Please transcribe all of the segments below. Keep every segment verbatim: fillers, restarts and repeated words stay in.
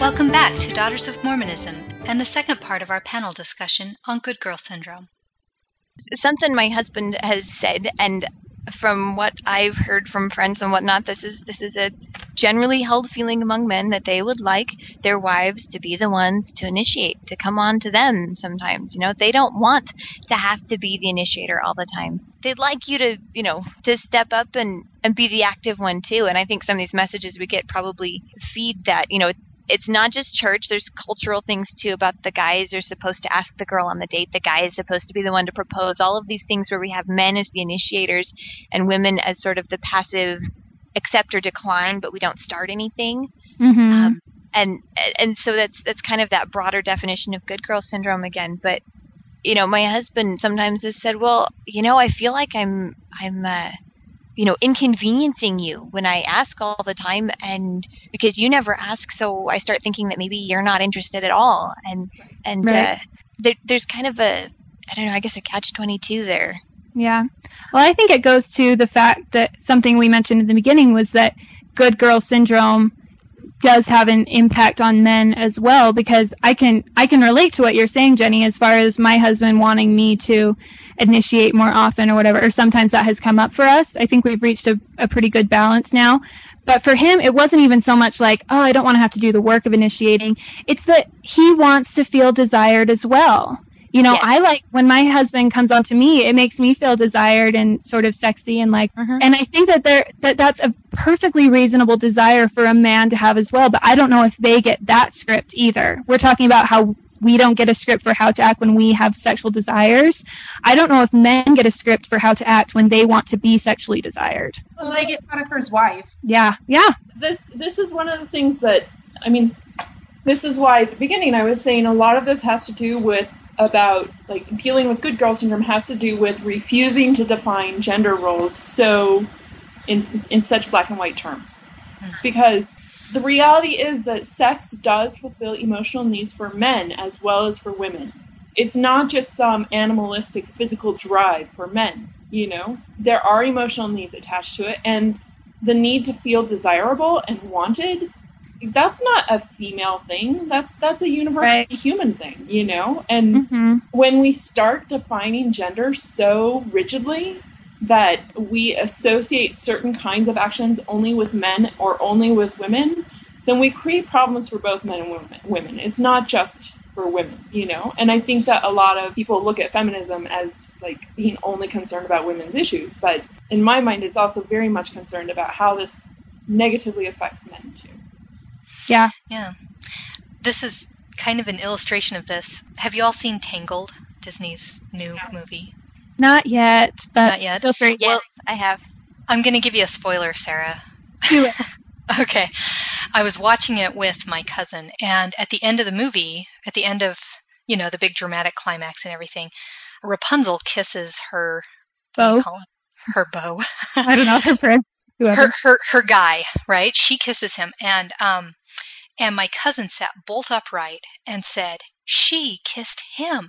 Welcome back to Daughters of Mormonism and the second part of our panel discussion on Good Girl Syndrome. Something my husband has said, and from what I've heard from friends and whatnot, this is this is a generally held feeling among men that they would like their wives to be the ones to initiate, to come on to them sometimes. You know, they don't want to have to be the initiator all the time. They'd like you to, you know, to step up and, and be the active one too. And I think some of these messages we get probably feed that, you know, it's not just church. There's cultural things too about the guys are supposed to ask the girl on the date. The guy is supposed to be the one to propose. All of these things where we have men as the initiators and women as sort of the passive accept or decline, but we don't start anything. Mm-hmm. Um, and and so that's that's kind of that broader definition of good girl syndrome again. But you know, my husband sometimes has said, "Well, you know, I feel like I'm I'm." Uh, you know, inconveniencing you when I ask all the time, and because you never ask, so I start thinking that maybe you're not interested at all." And and right. uh, there, there's kind of a, I don't know, I guess a catch twenty-two there. Yeah. Well, I think it goes to the fact that something we mentioned in the beginning was that good girl syndrome does have an impact on men as well, because I can I can relate to what you're saying, Jenny, as far as my husband wanting me to initiate more often or whatever, or sometimes that has come up for us. I think we've reached a, a pretty good balance now. But for him, it wasn't even so much like, oh, I don't want to have to do the work of initiating. It's that he wants to feel desired as well. You know, Yes. I like when my husband comes on to me, it makes me feel desired and sort of sexy and like, Mhm. and I think that there that that's a perfectly reasonable desire for a man to have as well. But I don't know if they get that script either. We're talking about how we don't get a script for how to act when we have sexual desires. I don't know if men get a script for how to act when they want to be sexually desired. Well, they get Potiphar's wife. Yeah, yeah. This this is one of the things that, I mean, this is why at the beginning I was saying a lot of this has to do with about like dealing with good girl syndrome has to do with refusing to define gender roles so in in such black and white terms. Because the reality is that sex does fulfill emotional needs for men as well as for women. It's not just some animalistic physical drive for men, you know? There are emotional needs attached to it, and the need to feel desirable and wanted, that's not a female thing. That's that's a universally Right. human thing, you know? And Mm-hmm. when we start defining gender so rigidly that we associate certain kinds of actions only with men or only with women, then we create problems for both men and women. women. It's not just for women, you know? And I think that a lot of people look at feminism as like being only concerned about women's issues, but in my mind, it's also very much concerned about how this negatively affects men too. Yeah. Yeah. This is kind of an illustration of this. Have you all seen Tangled, Disney's new movie? Not yet, but Not yet? feel free. Yes, Well- I have. I'm going to give you a spoiler, Sarah. Do it. Okay. I was watching it with my cousin, and at the end of the movie, at the end of, you know, the big dramatic climax and everything, Rapunzel kisses her, what do you Beau. call him? Her beau. I don't know, her prince, whoever. her, her, her guy, right? She kisses him, and, um, and my cousin sat bolt upright and said, she kissed him.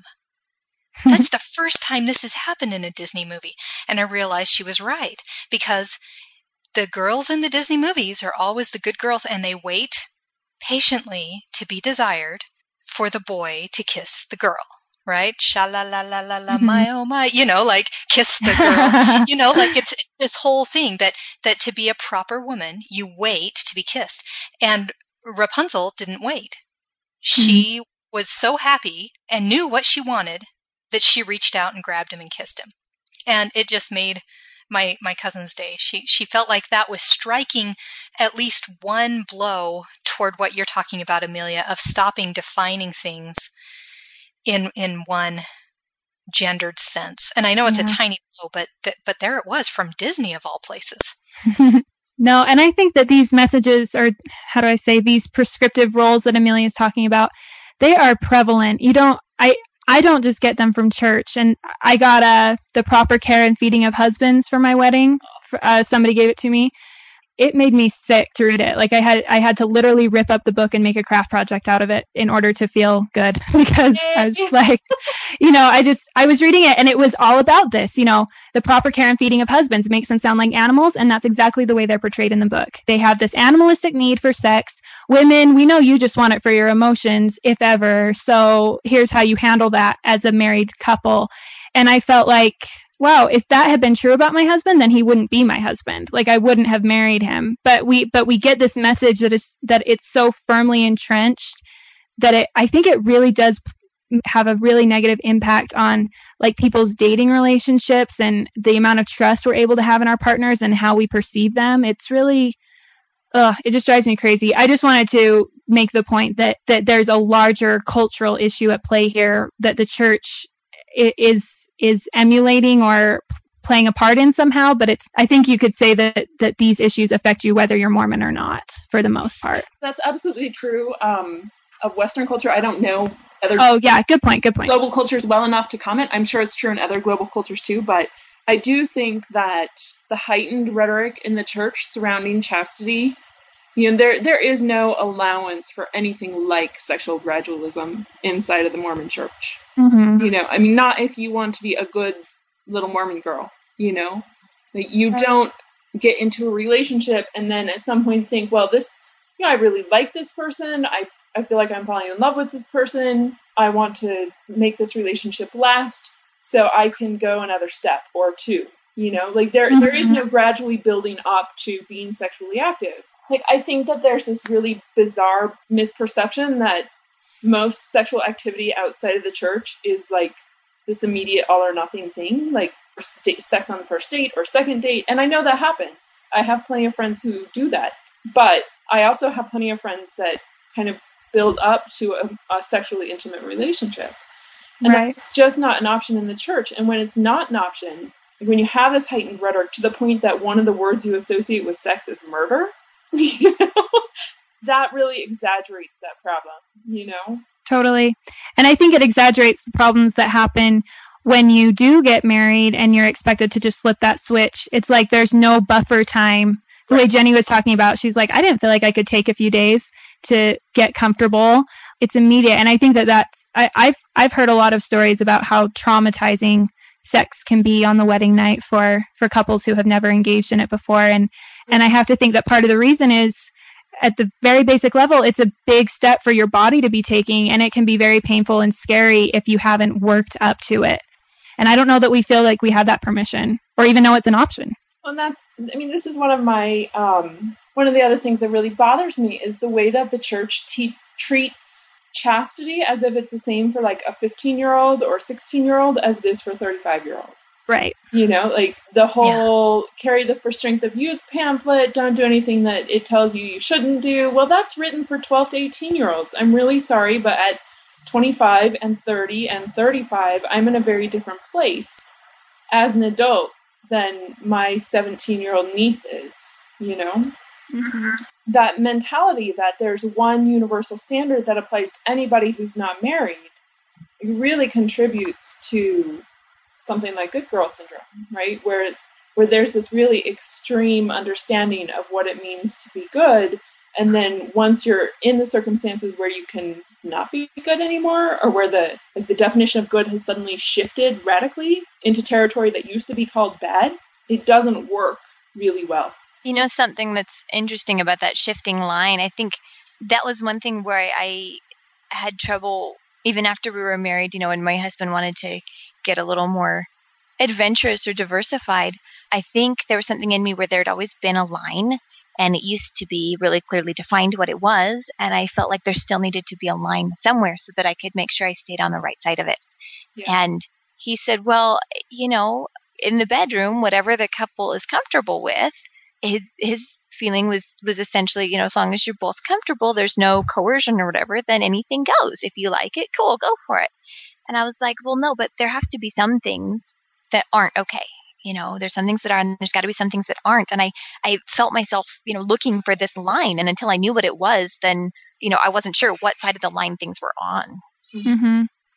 That's the first time this has happened in a Disney movie. And I realized she was right, because the girls in the Disney movies are always the good girls, and they wait patiently to be desired for the boy to kiss the girl, right? Sha-la-la-la-la-la, my oh my, you know, like kiss the girl. You know, like it's, it's this whole thing that, that to be a proper woman, you wait to be kissed. And Rapunzel didn't wait. She was so happy and knew what she wanted that she reached out and grabbed him and kissed him. And it just made my my cousin's day. She she felt like that was striking at least one blow toward what you're talking about, Amelia, of stopping defining things in in one gendered sense. And I know it's Yeah. a tiny blow, but th- but there it was from Disney of all places. No, and I think that these messages, or how do I say, these prescriptive roles that Amelia is talking about, they are prevalent. You don't, I, I don't just get them from church. And I got uh, the proper care and feeding of husbands for my wedding. Uh, somebody gave it to me. it made me sick to read it. Like I had, I had to literally rip up the book and make a craft project out of it in order to feel good because I was like, you know, I just, I was reading it and it was all about this, you know, the proper care and feeding of husbands makes them sound like animals. And that's exactly the way they're portrayed in the book. They have this animalistic need for sex. Women, we know you just want it for your emotions, if ever. So here's how you handle that as a married couple. And I felt like, wow, if that had been true about my husband, then he wouldn't be my husband. Like I wouldn't have married him. But we, but we get this message that is, that it's so firmly entrenched that it, I think it really does have a really negative impact on like people's dating relationships and the amount of trust we're able to have in our partners and how we perceive them. It's really, ugh, it just drives me crazy. I just wanted to make the point that, that there's a larger cultural issue at play here that the church is is emulating or playing a part in somehow, but it's I think you could say that that these issues affect you whether you're Mormon or not for the most part. That's absolutely true um, of Western culture. I don't know other oh yeah, good point, good point. global cultures well enough to comment. I'm sure it's true in other global cultures too, but I do think that the heightened rhetoric in the church surrounding chastity, you know, there there is no allowance for anything like sexual gradualism inside of the Mormon church. Mm-hmm. You know, I mean, not if you want to be a good little Mormon girl, you know? Like, you Right. don't get into a relationship and then at some point think, well, this, you know, I really like this person. I, I feel like I'm falling in love with this person. I want to make this relationship last so I can go another step or two, you know? Like, there there is no gradually building up to being sexually active. Like, I think that there's this really bizarre misperception that most sexual activity outside of the church is like this immediate all or nothing thing, like first date, sex on the first date or second date. And I know that happens. I have plenty of friends who do that. But I also have plenty of friends that kind of build up to a, a sexually intimate relationship. And Right. that's just not an option in the church. And when it's not an option, when you have this heightened rhetoric to the point that one of the words you associate with sex is murder, you know, that really exaggerates that problem, you know? Totally. And I think it exaggerates the problems that happen when you do get married and you're expected to just flip that switch. It's like there's no buffer time. The way Jenny was talking about, she's like, I didn't feel like I could take a few days to get comfortable. It's immediate. And I think that that's, I, I've, I've heard a lot of stories about how traumatizing sex can be on the wedding night for, for couples who have never engaged in it before. And, and I have to think that part of the reason is at the very basic level, it's a big step for your body to be taking, and it can be very painful and scary if you haven't worked up to it. And I don't know that we feel like we have that permission or even know it's an option. And that's, I mean, this is one of my, um, one of the other things that really bothers me is the way that the church te- treats chastity as if it's the same for like a fifteen year old or sixteen year old as it is for a thirty-five year old. Right. You know, like the whole yeah. carry the For Strength of Youth pamphlet, don't do anything that it tells you you shouldn't do. Well, that's written for twelve to eighteen year olds. I'm really sorry, but at twenty-five and thirty and thirty-five, I'm in a very different place as an adult than my seventeen year old niece is, you know? Mm-hmm. That mentality that there's one universal standard that applies to anybody who's not married, it really contributes to something like good girl syndrome, right? Where where there's this really extreme understanding of what it means to be good, and then once you're in the circumstances where you can not be good anymore, or where the like the definition of good has suddenly shifted radically into territory that used to be called bad, it doesn't work really well. You know, something that's interesting about that shifting line, I think that was one thing where I, I had trouble even after we were married, you know, and my husband wanted to get a little more adventurous or diversified. I think there was something in me where there had always been a line, and it used to be really clearly defined what it was, and I felt like there still needed to be a line somewhere so that I could make sure I stayed on the right side of it. Yeah. And he said, well, you know, in the bedroom, whatever the couple is comfortable with, his, his feeling was, was essentially, you know, as long as you're both comfortable, there's no coercion or whatever, then anything goes. If you like it, cool, go for it. And I was like, well, no, but there have to be some things that aren't okay. You know, there's some things that are, and there's got to be some things that aren't. And I, I felt myself, you know, looking for this line. And until I knew what it was, then, you know, I wasn't sure what side of the line things were on. Mm-hmm.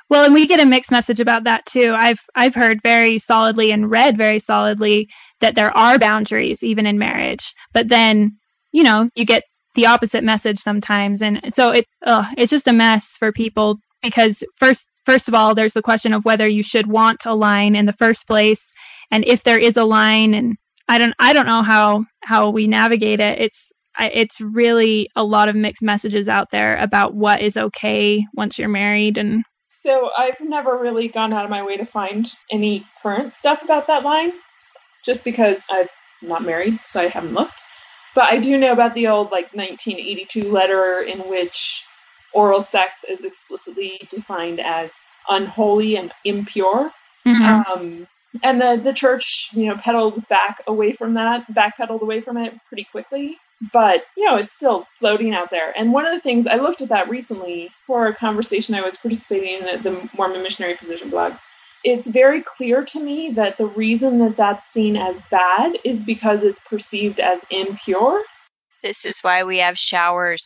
Well, and we get a mixed message about that too. I've I've heard very solidly and read very solidly that there are boundaries even in marriage. But then, you know, you get the opposite message sometimes, and so it uh, it's just a mess for people because first first of all, there's the question of whether you should want a line in the first place, and if there is a line, and I don't I don't know how how we navigate it. It's it's really a lot of mixed messages out there about what is okay once you're married. And so I've never really gone out of my way to find any current stuff about that line, just because I'm not married, so I haven't looked. But I do know about the old like nineteen eighty-two letter in which oral sex is explicitly defined as unholy and impure. Mm-hmm. Um, and the, the church, you know, pedaled back away from that, backpedaled away from it pretty quickly. But, you know, it's still floating out there. And one of the things, I looked at that recently for a conversation I was participating in at the Mormon Missionary Position blog. It's very clear to me that the reason that that's seen as bad is because it's perceived as impure. This is why we have showers.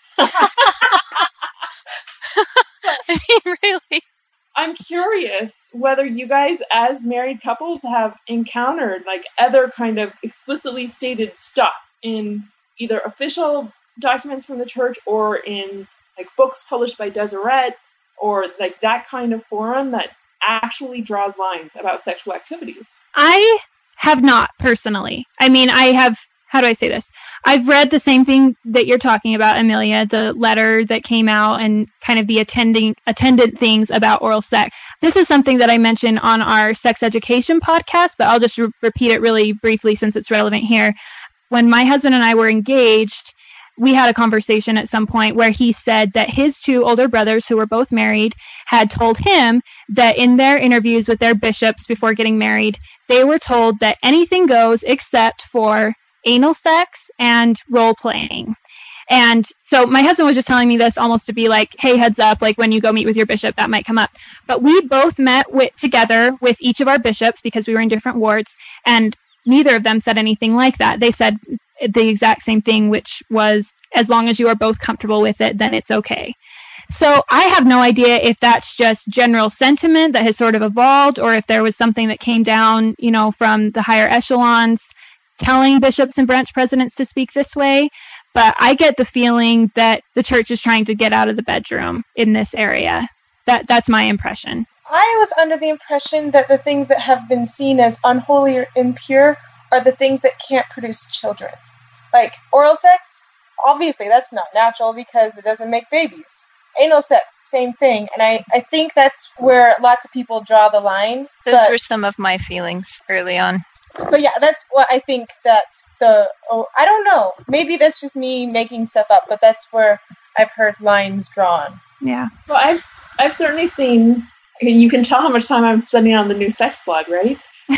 I mean, really. I'm curious whether you guys, as married couples, have encountered like other kind of explicitly stated stuff in either official documents from the church or in like books published by Deseret or like that kind of forum that actually draws lines about sexual activities. I have not personally. I mean, I have, how do I say this? I've read the same thing that you're talking about, Amelia, the letter that came out and kind of the attending attendant things about oral sex. This is something that I mentioned on our sex education podcast, but I'll just re- repeat it really briefly since it's relevant here. When my husband and I were engaged, we had a conversation at some point where he said that his two older brothers, who were both married, had told him that in their interviews with their bishops before getting married, they were told that anything goes except for anal sex and role playing. And so my husband was just telling me this almost to be like, hey, heads up, like when you go meet with your bishop, that might come up. But we both met with, together with each of our bishops because we were in different wards, and neither of them said anything like that. They said the exact same thing, which was, as long as you are both comfortable with it, then it's okay. So I have no idea if that's just general sentiment that has sort of evolved, or if there was something that came down, you know, from the higher echelons telling bishops and branch presidents to speak this way. But I get the feeling that the church is trying to get out of the bedroom in this area. That that's my impression. I was under the impression that the things that have been seen as unholy or impure are the things that can't produce children. Like oral sex, obviously that's not natural because it doesn't make babies. Anal sex, same thing. And I, I think that's where lots of people draw the line. Those but, were some of my feelings early on. But yeah, that's what I think that the, oh, I don't know. Maybe that's just me making stuff up, but that's where I've heard lines drawn. Yeah. Well, I've, I've certainly seen, you can tell how much time I'm spending on the new sex blog, right?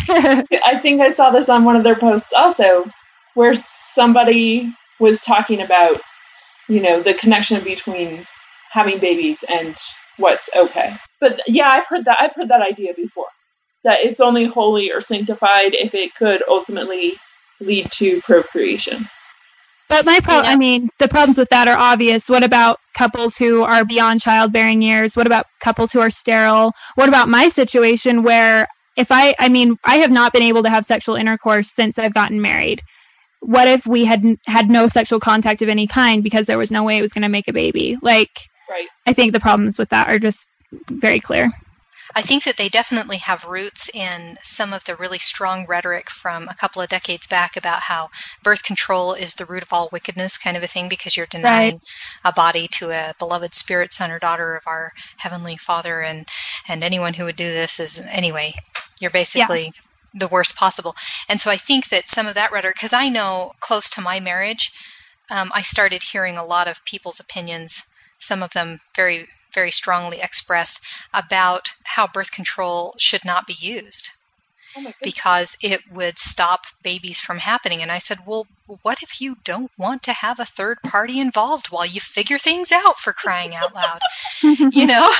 I think I saw this on one of their posts also, where somebody was talking about, you know, the connection between having babies and what's okay. But yeah, I've heard that. I've heard that idea before, that it's only holy or sanctified if it could ultimately lead to procreation. But my problem, I mean, the problems with that are obvious. What about couples who are beyond childbearing years? What about couples who are sterile? What about my situation where if I, I mean, I have not been able to have sexual intercourse since I've gotten married. What if we had had no sexual contact of any kind because there was no way it was going to make a baby? Like, right. I think the problems with that are just very clear. I think that they definitely have roots in some of the really strong rhetoric from a couple of decades back about how birth control is the root of all wickedness, kind of a thing, because you're denying right. a body to a beloved spirit son or daughter of our Heavenly Father, and, and anyone who would do this is, anyway, you're basically yeah. the worst possible. And so I think that some of that rhetoric, because I know close to my marriage, um, I started hearing a lot of people's opinions, some of them very, very strongly expressed, about how birth control should not be used oh because it would stop babies from happening. And I said, well, what if you don't want to have a third party involved while you figure things out, for crying out loud? You know?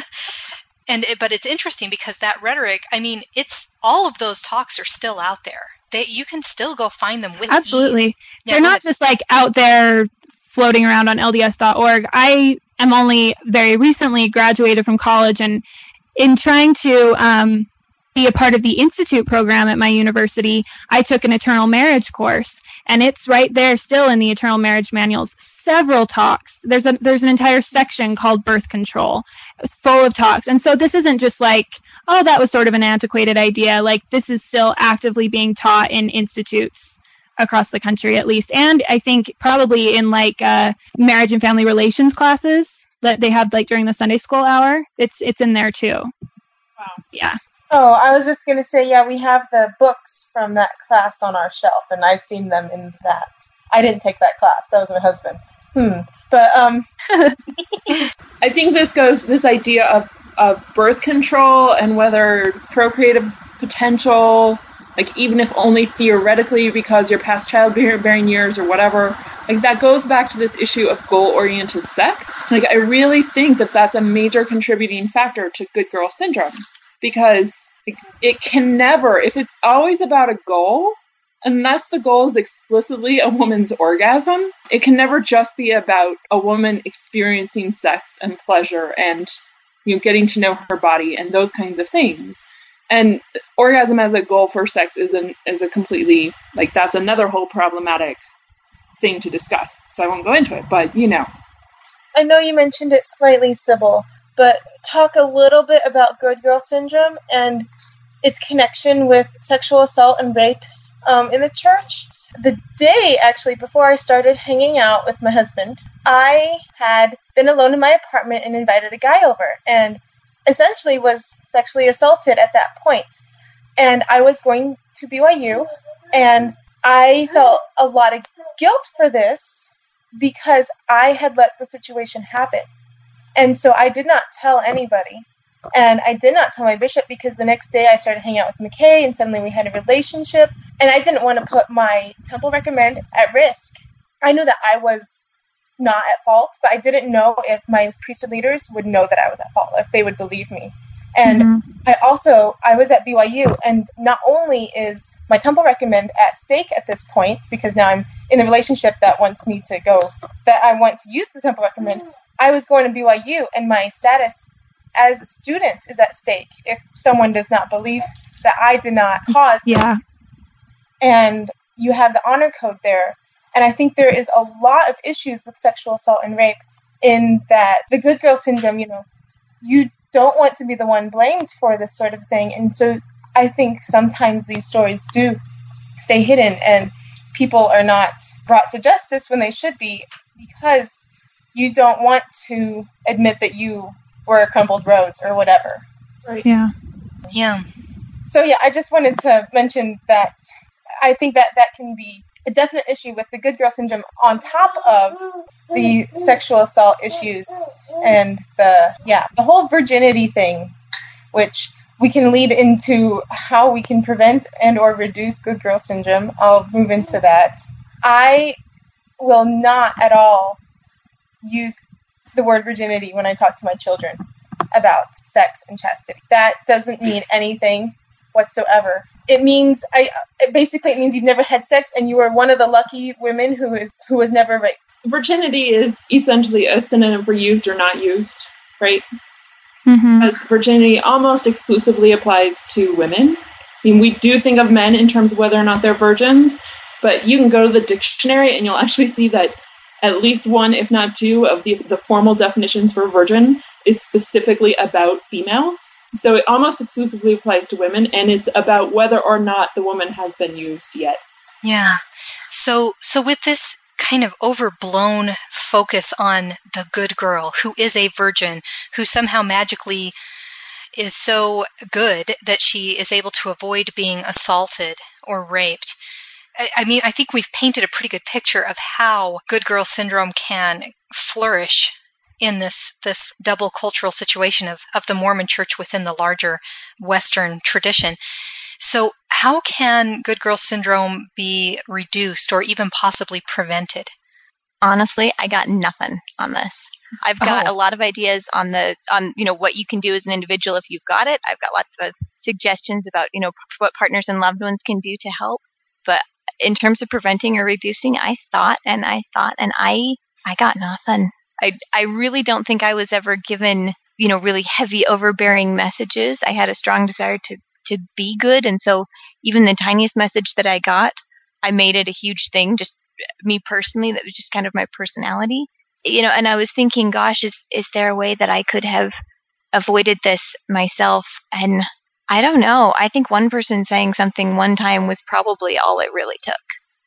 And it, but it's interesting because that rhetoric, I mean, it's all of those talks are still out there. They, you can still go find them with Absolutely. ease. They're yeah, not just like out there floating around on L D S dot org. I am only very recently graduated from college, and in trying to um, be a part of the Institute program at my university, I took an eternal marriage course, and it's right there still in the eternal marriage manuals. Several talks. There's a there's an entire section called birth control. It was full of talks, and so this isn't just like, oh, that was sort of an antiquated idea. Like, this is still actively being taught in institutes across the country, at least, and I think probably in like uh, marriage and family relations classes that they have like during the Sunday school hour. It's it's in there too. Wow. Yeah. Oh, I was just going to say, yeah, we have the books from that class on our shelf, and I've seen them in that. I didn't take that class. That was my husband. Hmm. But, um... I think this goes, this idea of, of birth control and whether procreative potential, like even if only theoretically because you're past childbearing years or whatever, like that goes back to this issue of goal-oriented sex. Like, I really think that that's a major contributing factor to good girl syndrome. Because it, it can never, if it's always about a goal, unless the goal is explicitly a woman's orgasm, it can never just be about a woman experiencing sex and pleasure and, you know, getting to know her body and those kinds of things. And orgasm as a goal for sex is an is a completely, like, that's another whole problematic thing to discuss. So I won't go into it, but, you know. I know you mentioned it slightly, Sybil, but talk a little bit about good girl syndrome and its connection with sexual assault and rape um, in the church. The day, actually, before I started hanging out with my husband, I had been alone in my apartment and invited a guy over, and essentially was sexually assaulted at that point. And I was going to B Y U, and I felt a lot of guilt for this because I had let the situation happen. And so I did not tell anybody. And I did not tell my bishop because the next day I started hanging out with McKay, and suddenly we had a relationship. And I didn't want to put my temple recommend at risk. I knew that I was not at fault, but I didn't know if my priesthood leaders would know that I was at fault, if they would believe me. And mm-hmm. I also, I was at B Y U, and not only is my temple recommend at stake at this point, because now I'm in the relationship that wants me to go, that I want to use the temple recommend, I was going to B Y U, and my status as a student is at stake if someone does not believe that I did not cause yeah. this. And you have the honor code there. And I think there is a lot of issues with sexual assault and rape in that the good girl syndrome, you know, you don't want to be the one blamed for this sort of thing. And so I think sometimes these stories do stay hidden and people are not brought to justice when they should be, because you don't want to admit that you were a crumpled rose or whatever. Right. Yeah. Yeah. So yeah, I just wanted to mention that I think that that can be a definite issue with the good girl syndrome on top of the sexual assault issues and the, yeah, the whole virginity thing, which we can lead into how we can prevent and or reduce good girl syndrome. I'll move into that. I will not at all use the word virginity when I talk to my children about sex and chastity. That doesn't mean anything whatsoever. It means I it basically it means you've never had sex and you are one of the lucky women who is who was never raped. Virginity is essentially a synonym for used or not used, right? Mm-hmm. As virginity almost exclusively applies to women. I mean, we do think of men in terms of whether or not they're virgins, but you can go to the dictionary and you'll actually see that at least one, if not two, of the, the formal definitions for virgin is specifically about females. So it almost exclusively applies to women, and it's about whether or not the woman has been used yet. Yeah. So, so with this kind of overblown focus on the good girl who is a virgin, who somehow magically is so good that she is able to avoid being assaulted or raped, I mean, I think we've painted a pretty good picture of how good girl syndrome can flourish in this this double cultural situation of, of the Mormon Church within the larger Western tradition. So how can good girl syndrome be reduced or even possibly prevented? Honestly, I got nothing on this. I've got Oh. a lot of ideas on the on you know what you can do as an individual if you've got it. I've got lots of suggestions about you know what partners and loved ones can do to help. But in terms of preventing or reducing, I thought and I thought and I I got nothing. I, I really don't think I was ever given, you know, really heavy, overbearing messages. I had a strong desire to, to be good. And so even the tiniest message that I got, I made it a huge thing, just me personally. That was just kind of my personality. You know, and I was thinking, gosh, is, is there a way that I could have avoided this myself? And I don't know. I think one person saying something one time was probably all it really took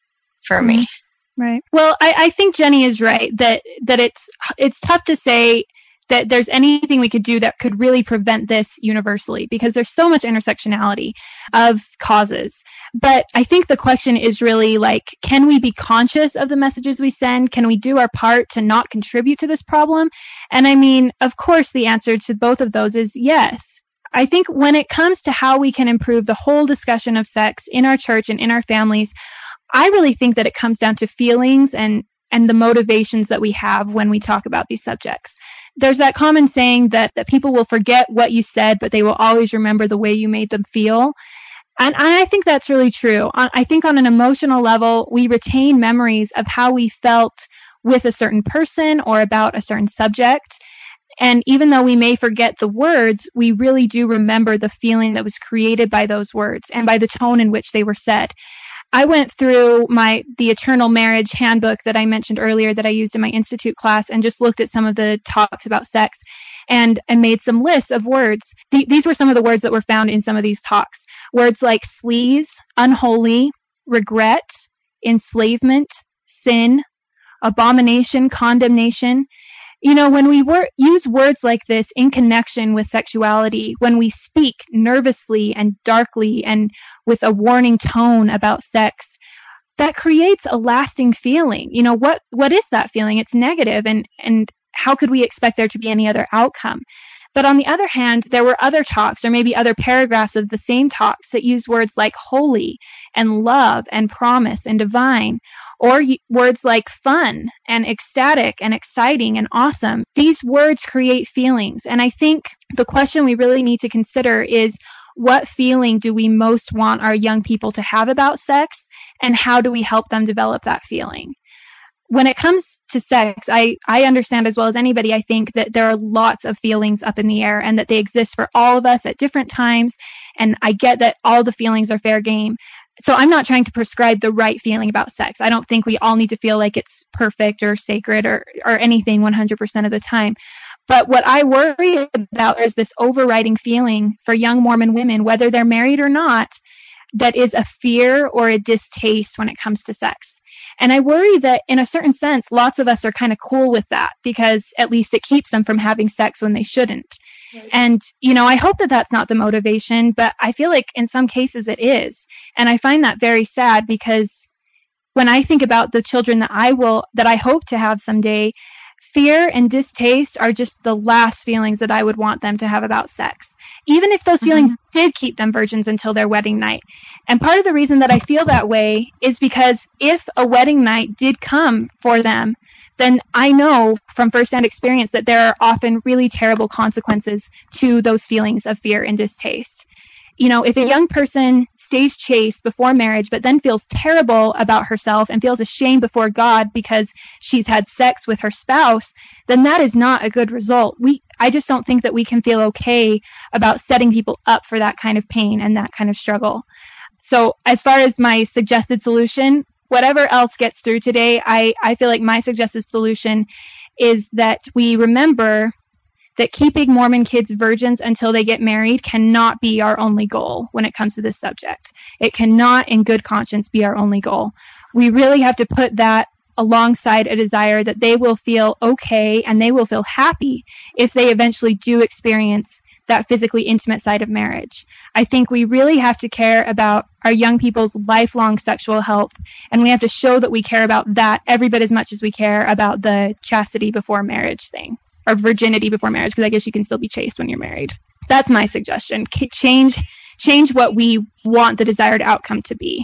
for me. Right. Well, I, I think Jenny is right that, that it's, it's tough to say that there's anything we could do that could really prevent this universally, because there's so much intersectionality of causes. But I think the question is really like, can we be conscious of the messages we send? Can we do our part to not contribute to this problem? And I mean, of course, the answer to both of those is yes. I think when it comes to how we can improve the whole discussion of sex in our church and in our families, I really think that it comes down to feelings and and the motivations that we have when we talk about these subjects. There's that common saying that, that people will forget what you said, but they will always remember the way you made them feel. And I think that's really true. I think on an emotional level, we retain memories of how we felt with a certain person or about a certain subject. And even though we may forget the words, we really do remember the feeling that was created by those words and by the tone in which they were said. I went through my the Eternal Marriage Handbook that I mentioned earlier that I used in my institute class and just looked at some of the talks about sex and, and made some lists of words. Th- these were some of the words that were found in some of these talks. Words like sleaze, unholy, regret, enslavement, sin, abomination, condemnation. You know, when we wor- use words like this in connection with sexuality, when we speak nervously and darkly and with a warning tone about sex, that creates a lasting feeling. You know, what what is that feeling? It's negative, and and how could we expect there to be any other outcome? But on the other hand, there were other talks or maybe other paragraphs of the same talks that use words like holy and love and promise and divine, or y- words like fun and ecstatic and exciting and awesome. These words create feelings. And I think the question we really need to consider is, what feeling do we most want our young people to have about sex, and how do we help them develop that feeling? When it comes to sex, I, I understand as well as anybody, I think that there are lots of feelings up in the air and that they exist for all of us at different times. And I get that all the feelings are fair game. So I'm not trying to prescribe the right feeling about sex. I don't think we all need to feel like it's perfect or sacred or, or anything one hundred percent of the time. But what I worry about is this overriding feeling for young Mormon women, whether they're married or not, that is a fear or a distaste when it comes to sex. And I worry that in a certain sense, lots of us are kind of cool with that because at least it keeps them from having sex when they shouldn't. Right. And, you know, I hope that that's not the motivation, but I feel like in some cases it is. And I find that very sad because when I think about the children that I will, that I hope to have someday, fear and distaste are just the last feelings that I would want them to have about sex, even if those feelings mm-hmm. did keep them virgins until their wedding night. And part of the reason that I feel that way is because if a wedding night did come for them, then I know from firsthand experience that there are often really terrible consequences to those feelings of fear and distaste. You know, if a young person stays chaste before marriage, but then feels terrible about herself and feels ashamed before God because she's had sex with her spouse, then that is not a good result. We, I just don't think that we can feel okay about setting people up for that kind of pain and that kind of struggle. So as far as my suggested solution, whatever else gets through today, I, I feel like my suggested solution is that we remember that keeping Mormon kids virgins until they get married cannot be our only goal when it comes to this subject. It cannot, in good conscience, be our only goal. We really have to put that alongside a desire that they will feel okay and they will feel happy if they eventually do experience that physically intimate side of marriage. I think we really have to care about our young people's lifelong sexual health, and we have to show that we care about that every bit as much as we care about the chastity before marriage thing. Or virginity before marriage, because I guess you can still be chaste when you're married. That's my suggestion. Change change what we want the desired outcome to be.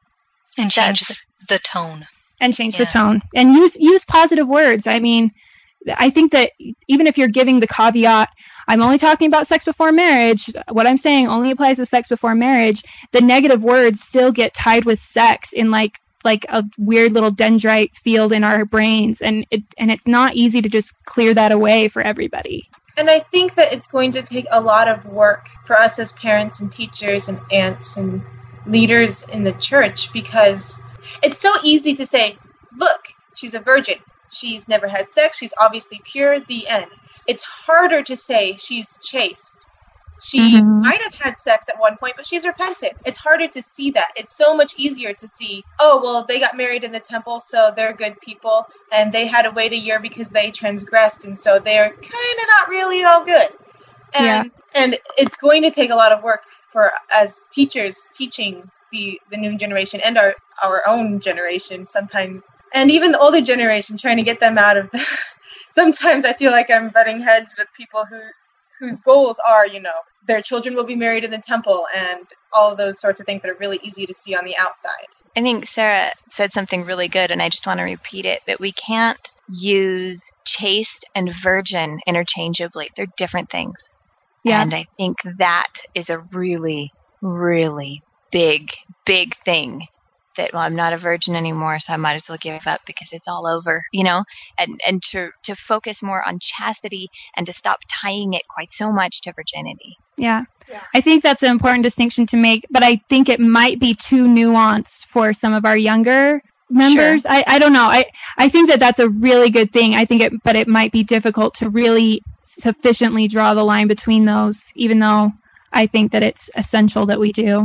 And change the, the tone. And change yeah. the tone. And use use positive words. I mean, I think that even if you're giving the caveat, I'm only talking about sex before marriage, what I'm saying only applies to sex before marriage, the negative words still get tied with sex in like like a weird little dendrite field in our brains, and it and it's not easy to just clear that away for everybody. And I think that it's going to take a lot of work for us as parents and teachers and aunts and leaders in the church, because it's so easy to say, look, she's a virgin. She's never had sex. She's obviously pure. The end. It's harder to say she's chaste. She Mm-hmm. might have had sex at one point, but she's repentant. It's harder to see that. It's so much easier to see, oh, well, they got married in the temple, so they're good people, and they had to wait a year because they transgressed, and so they're kind of not really all good. And Yeah. and it's going to take a lot of work for, as teachers, teaching the, the new generation and our, our own generation sometimes, and even the older generation, trying to get them out of the... Sometimes I feel like I'm butting heads with people who whose goals are, you know, their children will be married in the temple and all of those sorts of things that are really easy to see on the outside. I think Sarah said something really good, and I just want to repeat it, that we can't use chaste and virgin interchangeably. They're different things. Yeah. And I think that is a really, really big, big thing. That, well, I'm not a virgin anymore, so I might as well give up because it's all over, you know, and, and to, to focus more on chastity and to stop tying it quite so much to virginity. Yeah. Yeah. I think that's an important distinction to make, but I think it might be too nuanced for some of our younger members. Sure. I, I don't know. I, I think that that's a really good thing. I think it, but it might be difficult to really sufficiently draw the line between those, even though I think that it's essential that we do.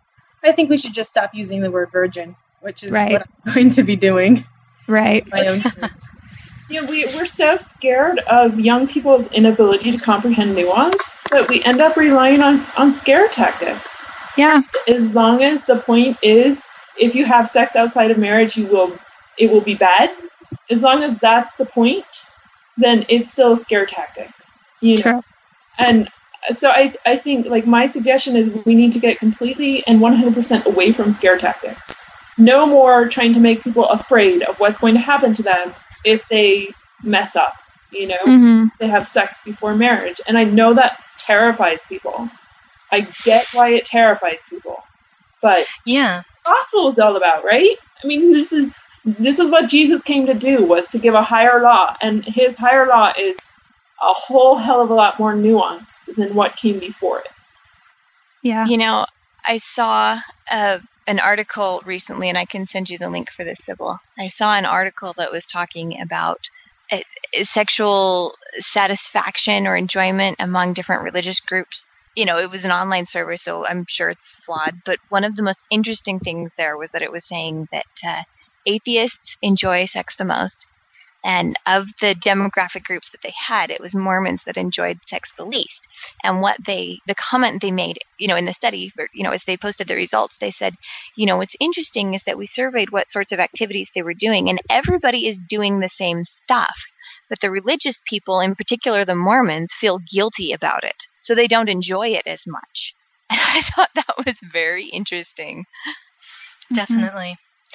I think we should just stop using the word virgin, which is Right. what I'm going to be doing. Right. My own kids. Yeah, we, we're so scared of young people's inability to comprehend nuance that we end up relying on, on scare tactics. Yeah. As long as the point is, if you have sex outside of marriage, you will it will be bad. As long as that's the point, then it's still a scare tactic. You know? True. And so I, I think, like, my suggestion is we need to get completely and one hundred percent away from scare tactics. No more trying to make people afraid of what's going to happen to them if they mess up, you know, Mm-hmm. they have sex before marriage. And I know that terrifies people. I get why it terrifies people. But Yeah. the gospel is all about, right? I mean, this is this is what Jesus came to do, was to give a higher law. And his higher law is a whole hell of a lot more nuanced than what came before it. Yeah. You know, I saw uh, an article recently, and I can send you the link for this, Sybil. I saw an article that was talking about uh, sexual satisfaction or enjoyment among different religious groups. You know, it was an online survey, so I'm sure it's flawed. But one of the most interesting things there was that it was saying that uh, atheists enjoy sex the most. And of the demographic groups that they had, it was Mormons that enjoyed sex the least. And what they, the comment they made, you know, in the study, you know, as they posted the results, they said, you know, what's interesting is that we surveyed what sorts of activities they were doing, and everybody is doing the same stuff. But the religious people, in particular the Mormons, feel guilty about it. So they don't enjoy it as much. And I thought that was very interesting. Definitely.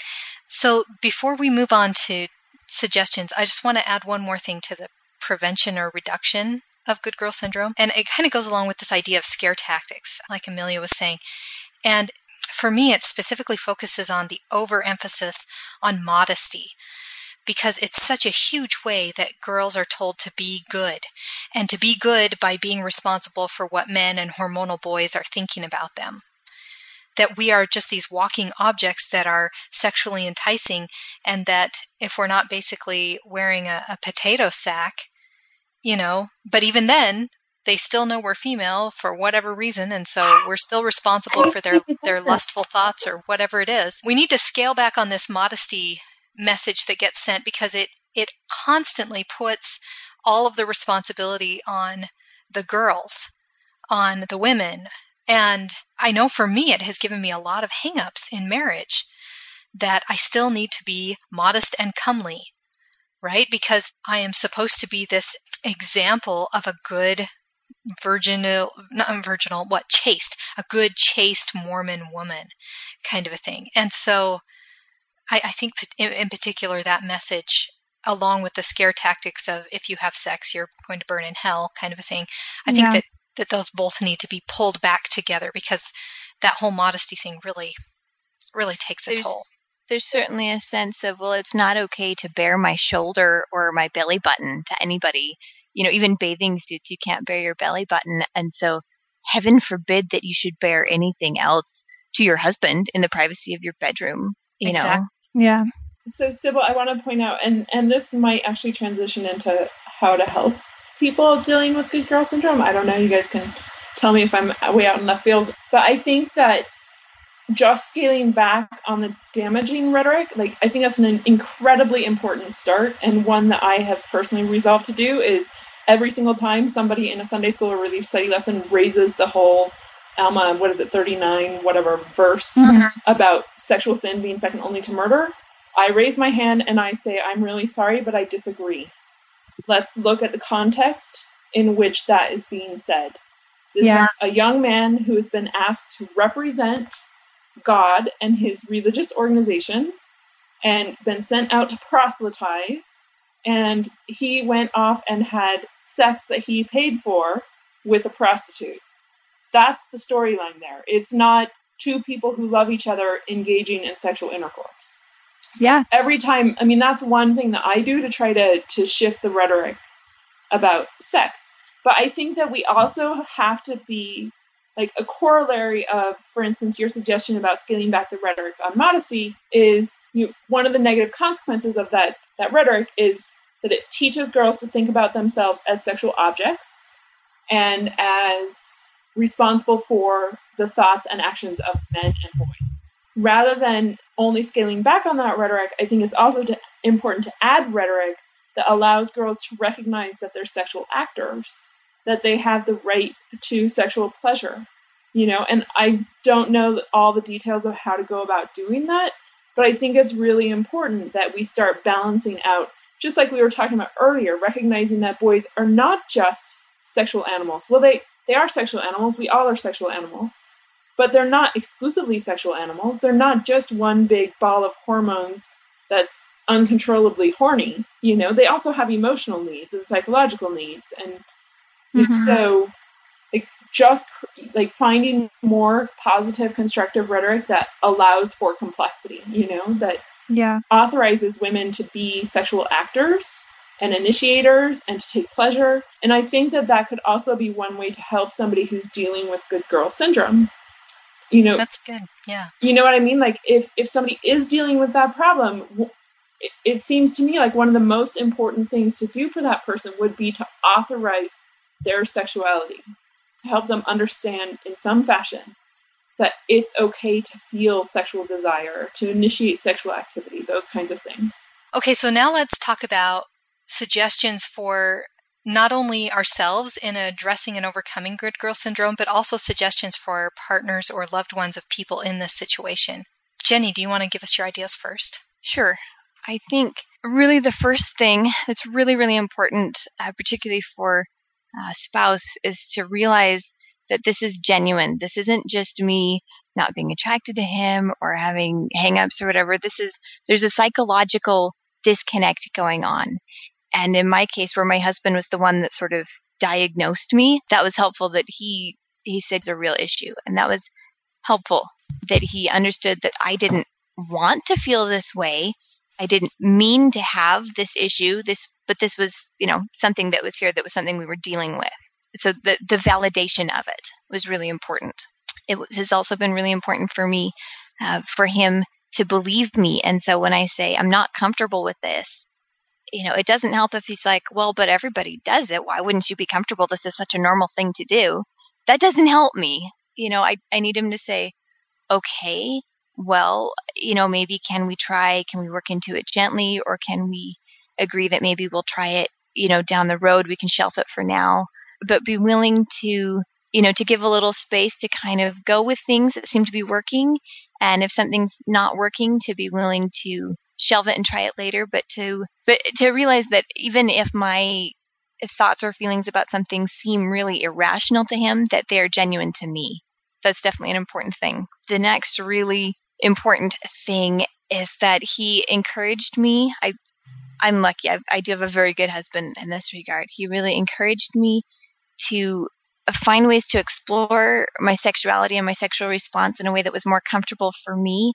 So before we move on to suggestions, I just want to add one more thing to the prevention or reduction of good girl syndrome. And it kind of goes along with this idea of scare tactics, like Amelia was saying. And for me, it specifically focuses on the overemphasis on modesty, because it's such a huge way that girls are told to be good, and to be good by being responsible for what men and hormonal boys are thinking about them. That we are just these walking objects that are sexually enticing, and that if we're not basically wearing a, a potato sack, you know, but even then, they still know we're female for whatever reason, and so we're still responsible for their, their lustful thoughts or whatever it is. We need to scale back on this modesty message that gets sent, because it, it constantly puts all of the responsibility on the girls, on the women. And I know for me, it has given me a lot of hang-ups in marriage, that I still need to be modest and comely, right? Because I am supposed to be this example of a good virginal, not virginal, what, chaste, a good chaste Mormon woman kind of a thing. And so I, I think in, in particular that message, along with the scare tactics of if you have sex, you're going to burn in hell kind of a thing, I think Yeah. that that those both need to be pulled back together, because that whole modesty thing really, really takes a There's- toll. There's certainly a sense of, well, it's not okay to bare my shoulder or my belly button to anybody. You know, even bathing suits, you can't bare your belly button. And so heaven forbid that you should bare anything else to your husband in the privacy of your bedroom, you Exactly. know? Yeah. So, Sybil, I want to point out, and, and this might actually transition into how to help people dealing with good girl syndrome. I don't know. You guys can tell me if I'm way out in left field. But I think that just scaling back on the damaging rhetoric, like, I think that's an incredibly important start, and one that I have personally resolved to do is every single time somebody in a Sunday school or relief study lesson raises the whole Alma, what is it, thirty-nine, whatever, verse Mhm. about sexual sin being second only to murder, I raise my hand and I say, I'm really sorry, but I disagree. Let's look at the context in which that is being said. This Yeah. is a young man who has been asked to represent God and his religious organization and been sent out to proselytize, and he went off and had sex that he paid for with a prostitute. That's the storyline there. It's not two people who love each other engaging in sexual intercourse. Yeah. Every time, I mean, that's one thing that I do to try to, to shift the rhetoric about sex. But I think that we also have to be like a corollary of, for instance, your suggestion about scaling back the rhetoric on modesty is, you know, one of the negative consequences of that, that rhetoric is that it teaches girls to think about themselves as sexual objects and as responsible for the thoughts and actions of men and boys. Rather than only scaling back on that rhetoric, I think it's also to, important to add rhetoric that allows girls to recognize that they're sexual actors, that they have the right to sexual pleasure, you know, and I don't know all the details of how to go about doing that, but I think it's really important that we start balancing out, just like we were talking about earlier, recognizing that boys are not just sexual animals. Well, they, they are sexual animals. We all are sexual animals, but they're not exclusively sexual animals. They're not just one big ball of hormones that's uncontrollably horny. You know, they also have emotional needs and psychological needs. And Mhm. so like just like finding more positive, constructive rhetoric that allows for complexity, you know, that Yeah. authorizes women to be sexual actors and initiators and to take pleasure. And I think that that could also be one way to help somebody who's dealing with good girl syndrome. You know, That's good. Yeah. you know what I mean? Like if, if somebody is dealing with that problem, it, it seems to me like one of the most important things to do for that person would be to authorize their sexuality, to help them understand in some fashion that it's okay to feel sexual desire, to initiate sexual activity, those kinds of things. Okay, so now let's talk about suggestions for not only ourselves in addressing and overcoming good girl syndrome, but also suggestions for partners or loved ones of people in this situation. Jenny, do you want to give us your ideas first? Sure. I think really the first thing that's really, really important, uh, particularly for a spouse, is to realize that this is genuine. This isn't just me not being attracted to him or having hang-ups or whatever. This is, there's a psychological disconnect going on. And in my case, where my husband was the one that sort of diagnosed me, that was helpful that he, he said it's a real issue. And that was helpful that he understood that I didn't want to feel this way. I didn't mean to have this issue, this, but this was, you know, something that was here, that was something we were dealing with. So the, the validation of it was really important. It has also been really important for me, uh, for him to believe me. And so when I say I'm not comfortable with this, you know, it doesn't help if he's like, well, but everybody does it. Why wouldn't you be comfortable? This is such a normal thing to do. That doesn't help me. You know, I, I need him to say, okay, well, you know, maybe can we try, can we work into it gently, or can we agree that maybe we'll try it, you know, down the road, we can shelf it for now, but be willing to, you know, to give a little space to kind of go with things that seem to be working. And if something's not working, to be willing to shelve it and try it later, but to, but to realize that even if my thoughts or feelings about something seem really irrational to him, that they're genuine to me. That's definitely an important thing. The next really important thing is that he encouraged me. I, I'm lucky. I, I do have a very good husband in this regard. He really encouraged me to find ways to explore my sexuality and my sexual response in a way that was more comfortable for me,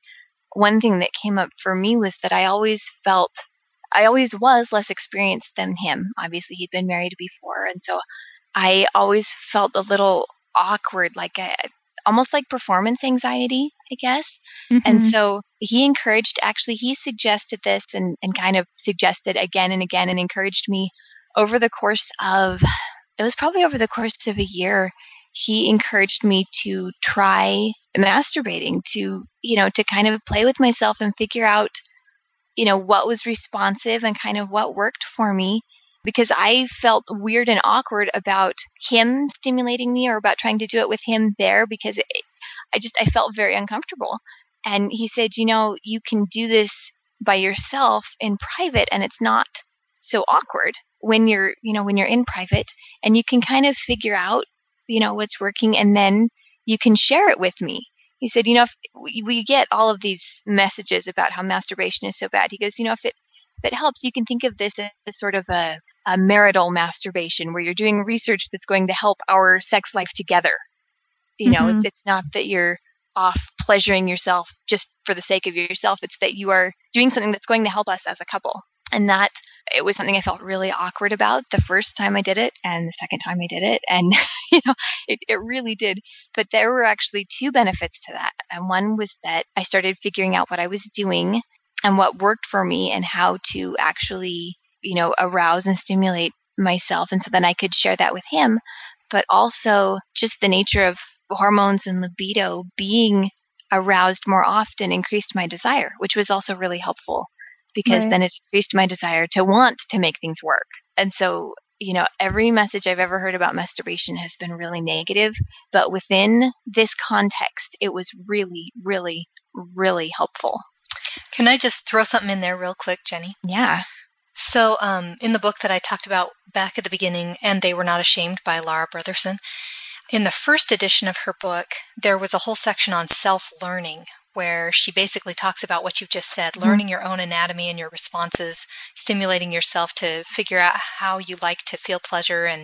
one thing that came up for me was that I always felt, I always was less experienced than him. Obviously, he'd been married before, and so I always felt a little awkward, like a, almost like performance anxiety, I guess. Mm-hmm. And so he encouraged, actually, he suggested this and, and kind of suggested again and again and encouraged me over the course of, it was probably over the course of a year, he encouraged me to try masturbating, to, you know, to kind of play with myself and figure out, you know, what was responsive and kind of what worked for me, because I felt weird and awkward about him stimulating me or about trying to do it with him there, because it, I just, I felt very uncomfortable. And he said, you know, you can do this by yourself in private and it's not so awkward when you're, you know, when you're in private, and you can kind of figure out, you know, what's working, and then you can share it with me. He said, you know, if we, we get all of these messages about how masturbation is so bad. He goes, you know, if it, if it helps, you can think of this as sort of a, a marital masturbation where you're doing research that's going to help our sex life together. You know, mm-hmm. it's, it's not that you're off pleasuring yourself just for the sake of yourself. It's that you are doing something that's going to help us as a couple. And that, it was something I felt really awkward about the first time I did it and the second time I did it. And, you know, it, it really did. But there were actually two benefits to that. And one was that I started figuring out what I was doing and what worked for me and how to actually, you know, arouse and stimulate myself. And so then I could share that with him. But also just the nature of hormones and libido being aroused more often increased my desire, which was also really helpful. Because right. then it increased my desire to want to make things work. And so, you know, every message I've ever heard about masturbation has been really negative. But within this context, it was really, really, really helpful. Can I just throw something in there real quick, Jenny? Yeah. So um, in the book that I talked about back at the beginning, And They Were Not Ashamed by Laura Brotherson, in the first edition of her book, there was a whole section on self-learning, where she basically talks about what you've just said, mm-hmm. learning your own anatomy and your responses, stimulating yourself to figure out how you like to feel pleasure and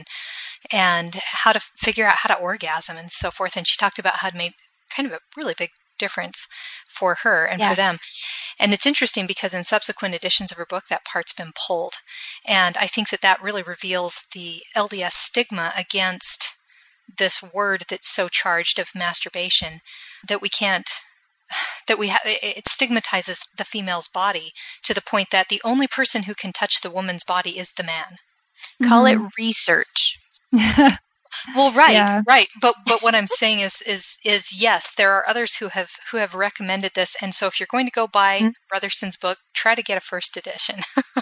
and how to figure out how to orgasm and so forth. And she talked about how it made kind of a really big difference for her and yeah. for them. And it's interesting because in subsequent editions of her book, that part's been pulled. And I think that that really reveals the L D S stigma against this word that's so charged of masturbation that we can't that we ha- it stigmatizes the female's body to the point that the only person who can touch the woman's body is the man. Call mm-hmm. it research. Well, right, yeah. right. But but what I'm saying is is is yes, there are others who have who have recommended this, and so if you're going to go buy mm-hmm. Brotherson's book, try to get a first edition.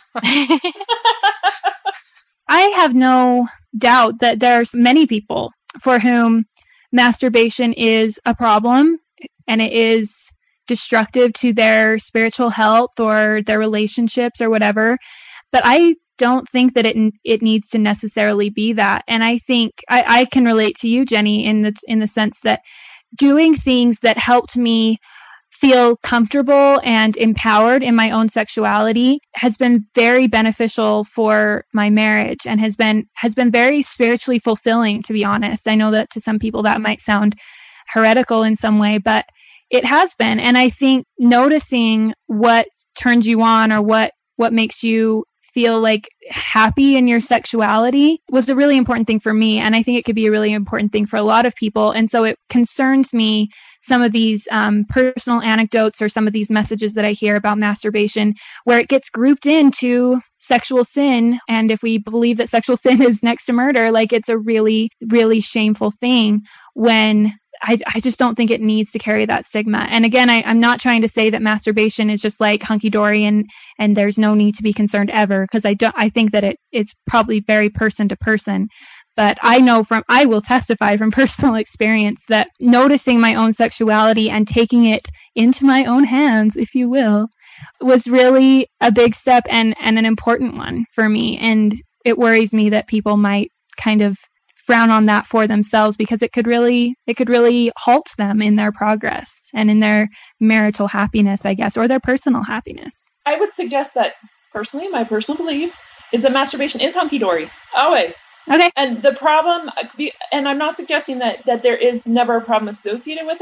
I have no doubt that there's many people for whom masturbation is a problem. And it is destructive to their spiritual health or their relationships or whatever. But I don't think that it it needs to necessarily be that. And I think I, I can relate to you, Jenny, in the in the sense that doing things that helped me feel comfortable and empowered in my own sexuality has been very beneficial for my marriage and has been has been very spiritually fulfilling, to be honest. I know that to some people that might sound heretical in some way, but it has been. And I think noticing what turns you on or what, what makes you feel like happy in your sexuality was a really important thing for me. And I think it could be a really important thing for a lot of people. And so it concerns me, some of these um, personal anecdotes or some of these messages that I hear about masturbation, where it gets grouped into sexual sin. And if we believe that sexual sin is next to murder, like it's a really, really shameful thing when I, I just don't think it needs to carry that stigma. And again, I, I'm not trying to say that masturbation is just like hunky-dory and, and there's no need to be concerned ever, because I don't, I think that it, it's probably very person to person. But I know from, I will testify from personal experience that noticing my own sexuality and taking it into my own hands, if you will, was really a big step and, and an important one for me. And it worries me that people might kind of frown on that for themselves, because it could really, it could really halt them in their progress and in their marital happiness, I guess, or their personal happiness. I would suggest that personally, my personal belief is that masturbation is hunky-dory. Always. Okay. And the problem, and I'm not suggesting that, that there is never a problem associated with it,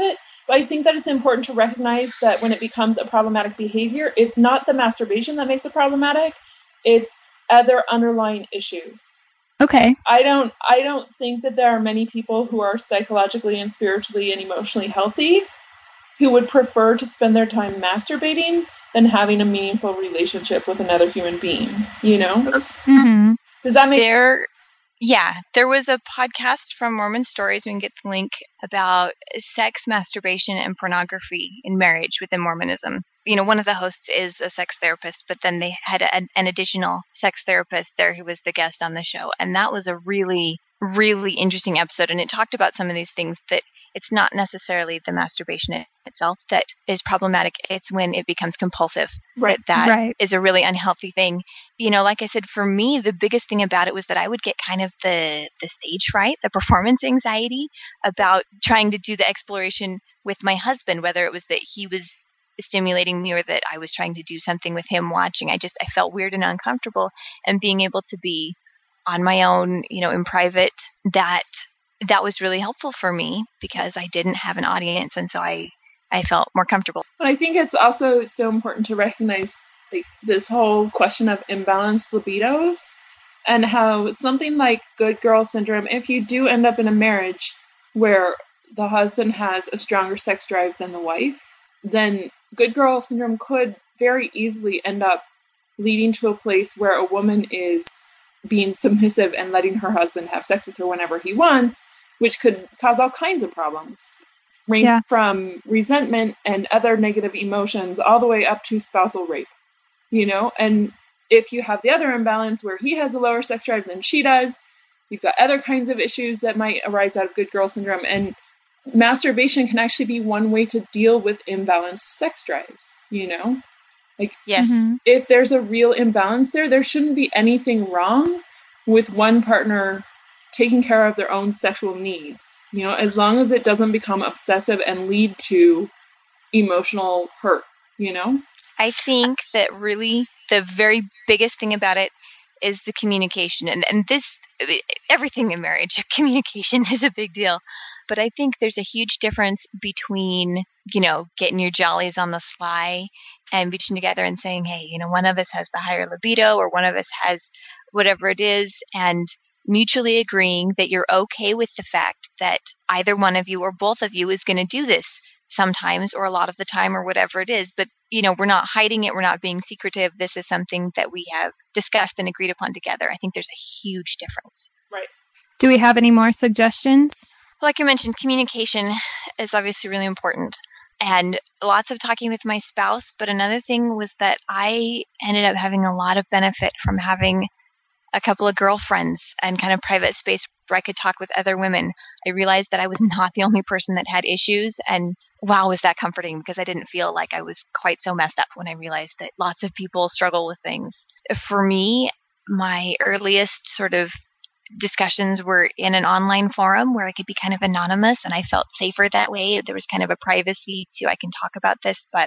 But I think that it's important to recognize that when it becomes a problematic behavior, it's not the masturbation that makes it problematic. It's other underlying issues. Okay. I don't I don't think that there are many people who are psychologically and spiritually and emotionally healthy who would prefer to spend their time masturbating than having a meaningful relationship with another human being, you know? Mm-hmm. Does that make There, sense? yeah, there was a podcast from Mormon Stories, we can get the link, about sex, masturbation, and pornography in marriage within Mormonism. You know, one of the hosts is a sex therapist, but then they had a, an additional sex therapist there who was the guest on the show. And that was a really, really interesting episode. And it talked about some of these things that it's not necessarily the masturbation itself that is problematic. It's when it becomes compulsive. Right. That, that Right. is a really unhealthy thing. You know, like I said, for me, the biggest thing about it was that I would get kind of the, the stage fright, the performance anxiety about trying to do the exploration with my husband, whether it was that he was stimulating me or that I was trying to do something with him watching. I just, I felt weird and uncomfortable, and being able to be on my own, you know, in private, that that was really helpful for me because I didn't have an audience, and so I, I felt more comfortable. But I think it's also so important to recognize like this whole question of imbalanced libidos and how something like good girl syndrome, if you do end up in a marriage where the husband has a stronger sex drive than the wife, then good girl syndrome could very easily end up leading to a place where a woman is being submissive and letting her husband have sex with her whenever he wants, which could cause all kinds of problems, ranging Yeah. from resentment and other negative emotions all the way up to spousal rape, you know? And if you have the other imbalance where he has a lower sex drive than she does, you've got other kinds of issues that might arise out of good girl syndrome. And masturbation can actually be one way to deal with imbalanced sex drives, you know? Yes. Mm-hmm. If there's a real imbalance there, there shouldn't be anything wrong with one partner taking care of their own sexual needs, you know, as long as it doesn't become obsessive and lead to emotional hurt, you know? I think that really the very biggest thing about it is the communication. And, and this, everything in marriage, communication is a big deal. But I think there's a huge difference between, you know, getting your jollies on the sly and being together and saying, hey, you know, one of us has the higher libido or one of us has whatever it is, and mutually agreeing that you're okay with the fact that either one of you or both of you is going to do this sometimes or a lot of the time or whatever it is. But, you know, we're not hiding it. We're not being secretive. This is something that we have discussed and agreed upon together. I think there's a huge difference. Right. Do we have any more suggestions? Like I mentioned, communication is obviously really important, and lots of talking with my spouse. But another thing was that I ended up having a lot of benefit from having a couple of girlfriends and kind of private space where I could talk with other women. I realized that I was not the only person that had issues, and wow, was that comforting, because I didn't feel like I was quite so messed up when I realized that lots of people struggle with things. For me, my earliest sort of discussions were in an online forum where I could be kind of anonymous, and I felt safer that way. There was kind of a privacy to, I can talk about this, but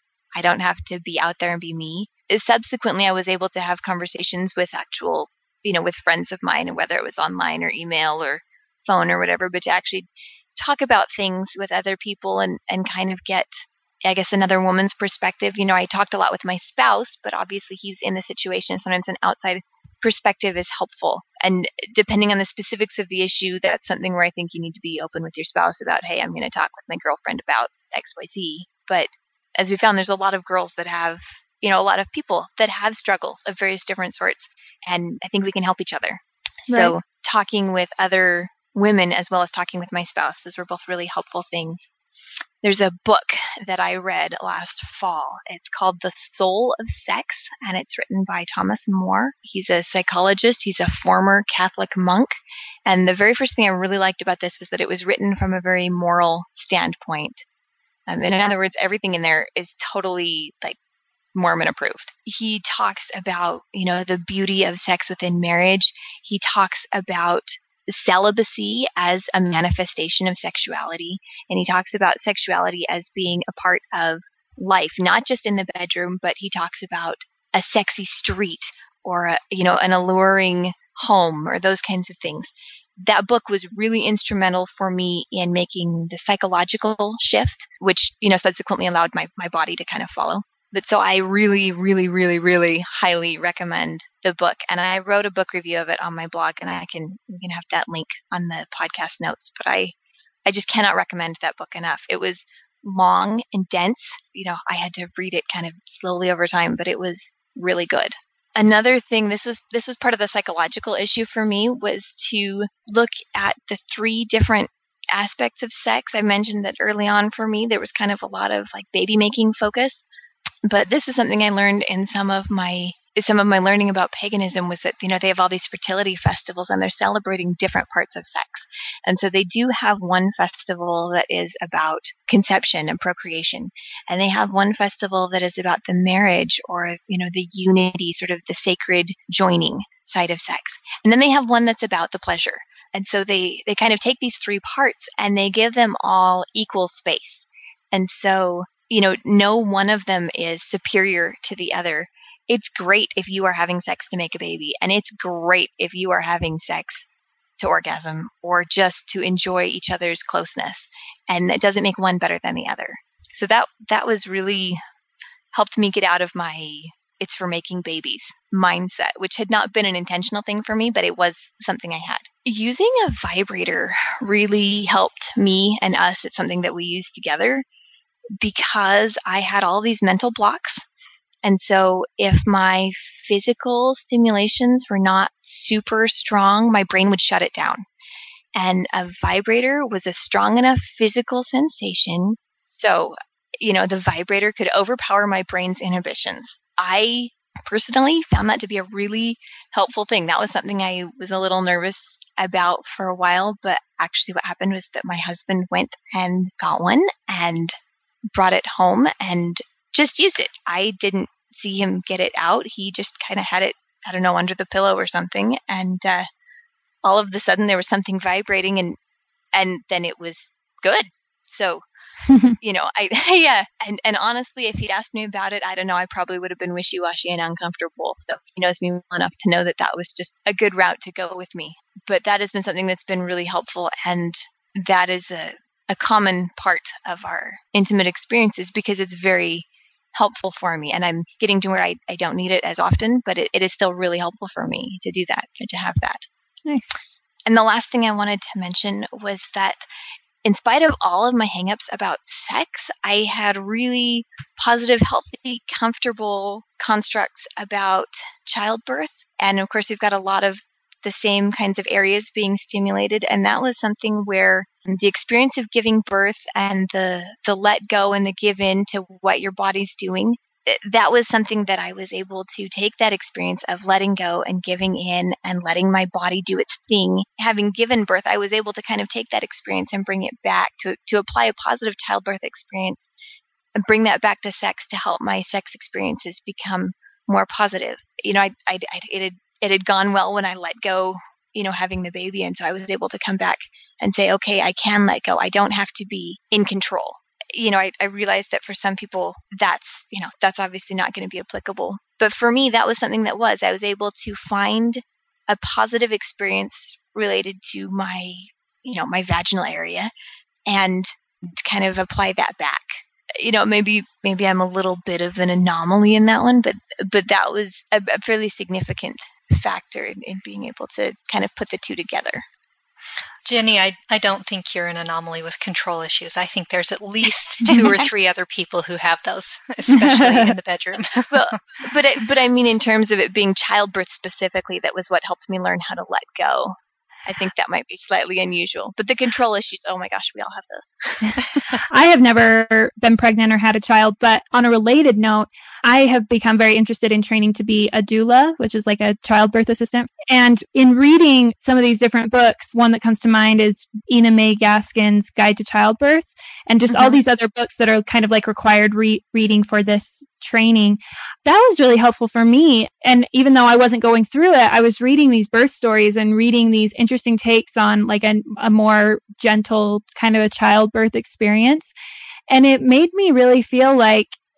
I don't have to be out there and be me. Subsequently, I was able to have conversations with actual, you know, with friends of mine, and whether it was online or email or phone or whatever, but to actually talk about things with other people and, and kind of get, I guess, another woman's perspective. You know, I talked a lot with my spouse, but obviously he's in the situation. Sometimes an outside perspective is helpful. And depending on the specifics of the issue, that's something where I think you need to be open with your spouse about, hey, I'm going to talk with my girlfriend about X Y Z. But as we found, there's a lot of girls that have, you know, a lot of people that have struggles of various different sorts. And I think we can help each other. Right. So talking with other women as well as talking with my spouse, those were both really helpful things. There's a book that I read last fall. It's called The Soul of Sex, and it's written by Thomas More. He's a psychologist. He's a former Catholic monk. And the very first thing I really liked about this was that it was written from a very moral standpoint. Um, and in other words, everything in there is totally like Mormon approved. He talks about, you know, the beauty of sex within marriage. He talks about celibacy as a manifestation of sexuality, and he talks about sexuality as being a part of life, not just in the bedroom, but he talks about a sexy street or a, you know, an alluring home or those kinds of things. that book was really instrumental for me in making the psychological shift, which, you know, subsequently allowed my, my body to kind of follow. But so I really, really, really, really highly recommend the book. And I wrote a book review of it on my blog, and I can, we can have that link on the podcast notes. But I, I just cannot recommend that book enough. It was long and dense. You know, I had to read it kind of slowly over time, but it was really good. Another thing, this was this was part of the psychological issue for me, was to look at the three different aspects of sex. I mentioned that early on for me, there was kind of a lot of like baby making focus. But this was something I learned in some of my some of my learning about paganism, was that, you know, they have all these fertility festivals and they're celebrating different parts of sex. And so they do have one festival that is about conception and procreation. And they have one festival that is about the marriage, or, you know, the unity, sort of the sacred joining side of sex. And then they have one that's about the pleasure. And so they, they kind of take these three parts and they give them all equal space. And so, you know, no one of them is superior to the other. It's great if you are having sex to make a baby, and it's great if you are having sex to orgasm or just to enjoy each other's closeness. And it doesn't make one better than the other. So that that was really helped me get out of my it's for making babies mindset, which had not been an intentional thing for me, but it was something I had. Using a vibrator really helped me and us. It's something that we used together, because I had all these mental blocks. And so if my physical stimulations were not super strong, my brain would shut it down. And a vibrator was a strong enough physical sensation, so, you know, the vibrator could overpower my brain's inhibitions. I personally found that to be a really helpful thing. That was something I was a little nervous about for a while, but actually what happened was that my husband went and got one and brought it home and just used it. I didn't see him get it out. He just kind of had it, I don't know, under the pillow or something. And uh, all of a sudden there was something vibrating, and and then it was good. So, you know, I yeah. And, and honestly, if he'd asked me about it, I don't know, I probably would have been wishy-washy and uncomfortable. So he knows me well enough to know that that was just a good route to go with me. But that has been something that's been really helpful, and that is a a common part of our intimate experiences, because it's very helpful for me. And I'm getting to where I, I don't need it as often, but it, it is still really helpful for me to do that, to have that. Nice. And the last thing I wanted to mention was that in spite of all of my hangups about sex, I had really positive, healthy, comfortable constructs about childbirth. And of course, we've got a lot of the same kinds of areas being stimulated. And that was something where the experience of giving birth and the, the let go and the give in to what your body's doing, that was something that I was able to take that experience of letting go and giving in and letting my body do its thing. Having given birth, I was able to kind of take that experience and bring it back to, to apply a positive childbirth experience and bring that back to sex to help my sex experiences become more positive. You know, I, I, I it had it had gone well when I let go, you know, having the baby. And so I was able to come back and say, okay, I can let go. I don't have to be in control. You know, I, I realized that for some people that's, you know, that's obviously not going to be applicable. But for me, that was something that was, I was able to find a positive experience related to my, you know, my vaginal area and kind of apply that back. You know, maybe maybe I'm a little bit of an anomaly in that one, but but that was a, a fairly significant factor in, in being able to kind of put the two together. Jenny, I, I don't think you're an anomaly with control issues. I think there's at least two or three other people who have those, especially in the bedroom. well, but I, but I mean, in terms of it being childbirth specifically, that was what helped me learn how to let go. I think that might be slightly unusual. But the control issues, oh my gosh, we all have those. I have never been pregnant or had a child, but on a related note, I have become very interested in training to be a doula, which is like a childbirth assistant. And in reading some of these different books, one that comes to mind is Ina May Gaskin's Guide to Childbirth, and just mm-hmm. all these other books that are kind of like required re- reading for this training. That was really helpful for me. And even though I wasn't going through it, I was reading these birth stories and reading these interesting takes on like a, a more gentle kind of a childbirth experience. And it made me really feel like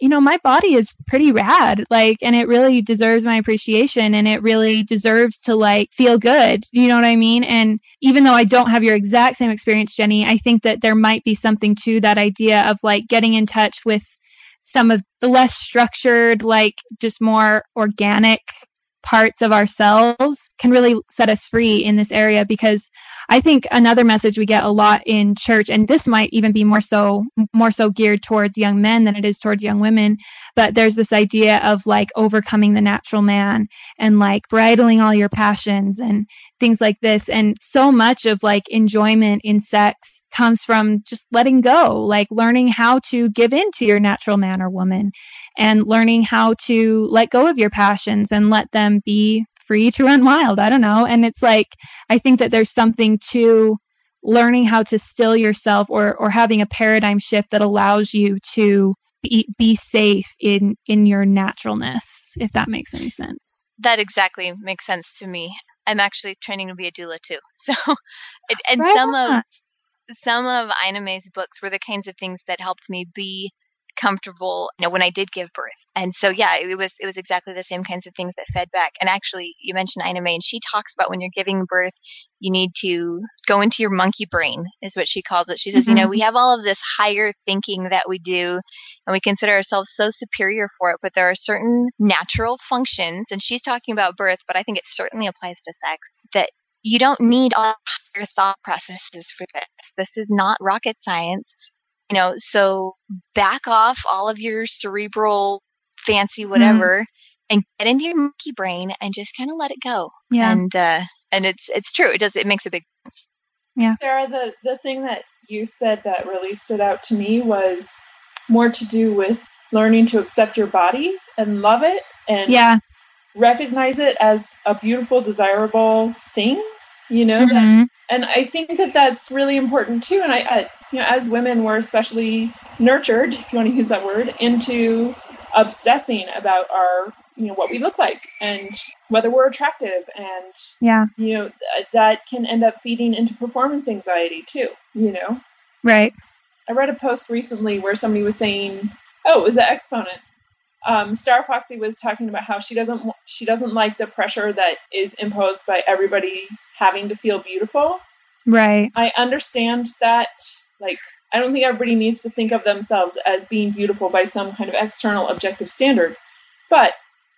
you know, my body is pretty rad, like, and it really deserves my appreciation, and it really deserves to like feel good. You know what I mean? And even though I don't have your exact same experience, Jenny, I think that there might be something to that idea of like getting in touch with some of the less structured, like just more organic parts of ourselves can really set us free in this area. Because I think another message we get a lot in church, and this might even be more so more so geared towards young men than it is towards young women, but there's this idea of like overcoming the natural man and like bridling all your passions and things like this. And so much of like enjoyment in sex comes from just letting go, like learning how to give in to your natural man or woman, and learning how to let go of your passions and let them be free to run wild. I don't know. And it's like, I think that there's something to learning how to still yourself, or, or having a paradigm shift that allows you to be, be safe in, in your naturalness, if that makes any sense. That exactly makes sense to me. I'm actually training to be a doula too. So, it, and Right some on. of, some of Ina May's books were the kinds of things that helped me be comfortable, you know, when I did give birth. And so, yeah, it was it was exactly the same kinds of things that fed back. And actually, you mentioned Ina May, and she talks about when you're giving birth, you need to go into your monkey brain, is what she calls it. She says, Mm-hmm. you know, we have all of this higher thinking that we do, and we consider ourselves so superior for it, but there are certain natural functions, and she's talking about birth, but I think it certainly applies to sex, that you don't need all your thought processes for this. This is not rocket science. You know, so back off all of your cerebral fancy whatever, mm. and get into your monkey brain and just kind of let it go. Yeah. And uh, and it's it's true. It does. It makes a big difference. Yeah. Sarah, the the thing that you said that really stood out to me was more to do with learning to accept your body and love it, and Yeah. recognize it as a beautiful, desirable thing. You know, Mm-hmm. that, and I think that that's really important too. And I, I, you know, as women, we're especially nurtured, if you want to use that word, into obsessing about our, you know, what we look like and whether we're attractive, and Yeah. you know, th- that can end up feeding into performance anxiety too. You know, Right. I read a post recently where somebody was saying, "Oh, it was an exponent." Um, Star Foxy was talking about how she doesn't she doesn't like the pressure that is imposed by everybody having to feel beautiful. Right. I understand that. Like, I don't think everybody needs to think of themselves as being beautiful by some kind of external objective standard. But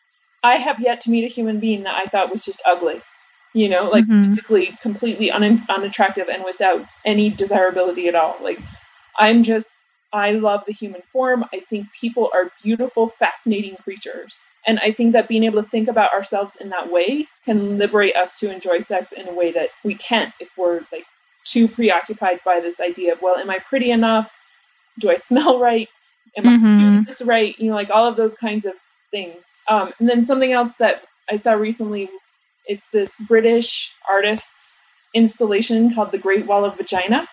I have yet to meet a human being that I thought was just ugly. You know, like Mhm. physically completely un- unattractive and without any desirability at all. Like, I'm just, I love the human form. I think people are beautiful, fascinating creatures. And I think that being able to think about ourselves in that way can liberate us to enjoy sex in a way that we can't if we're like too preoccupied by this idea of, well, am I pretty enough? Do I smell right? Am Mhm. I doing this right? You know, like all of those kinds of things. Um, and then something else that I saw recently, it's this British artist's installation called The Great Wall of Vagina.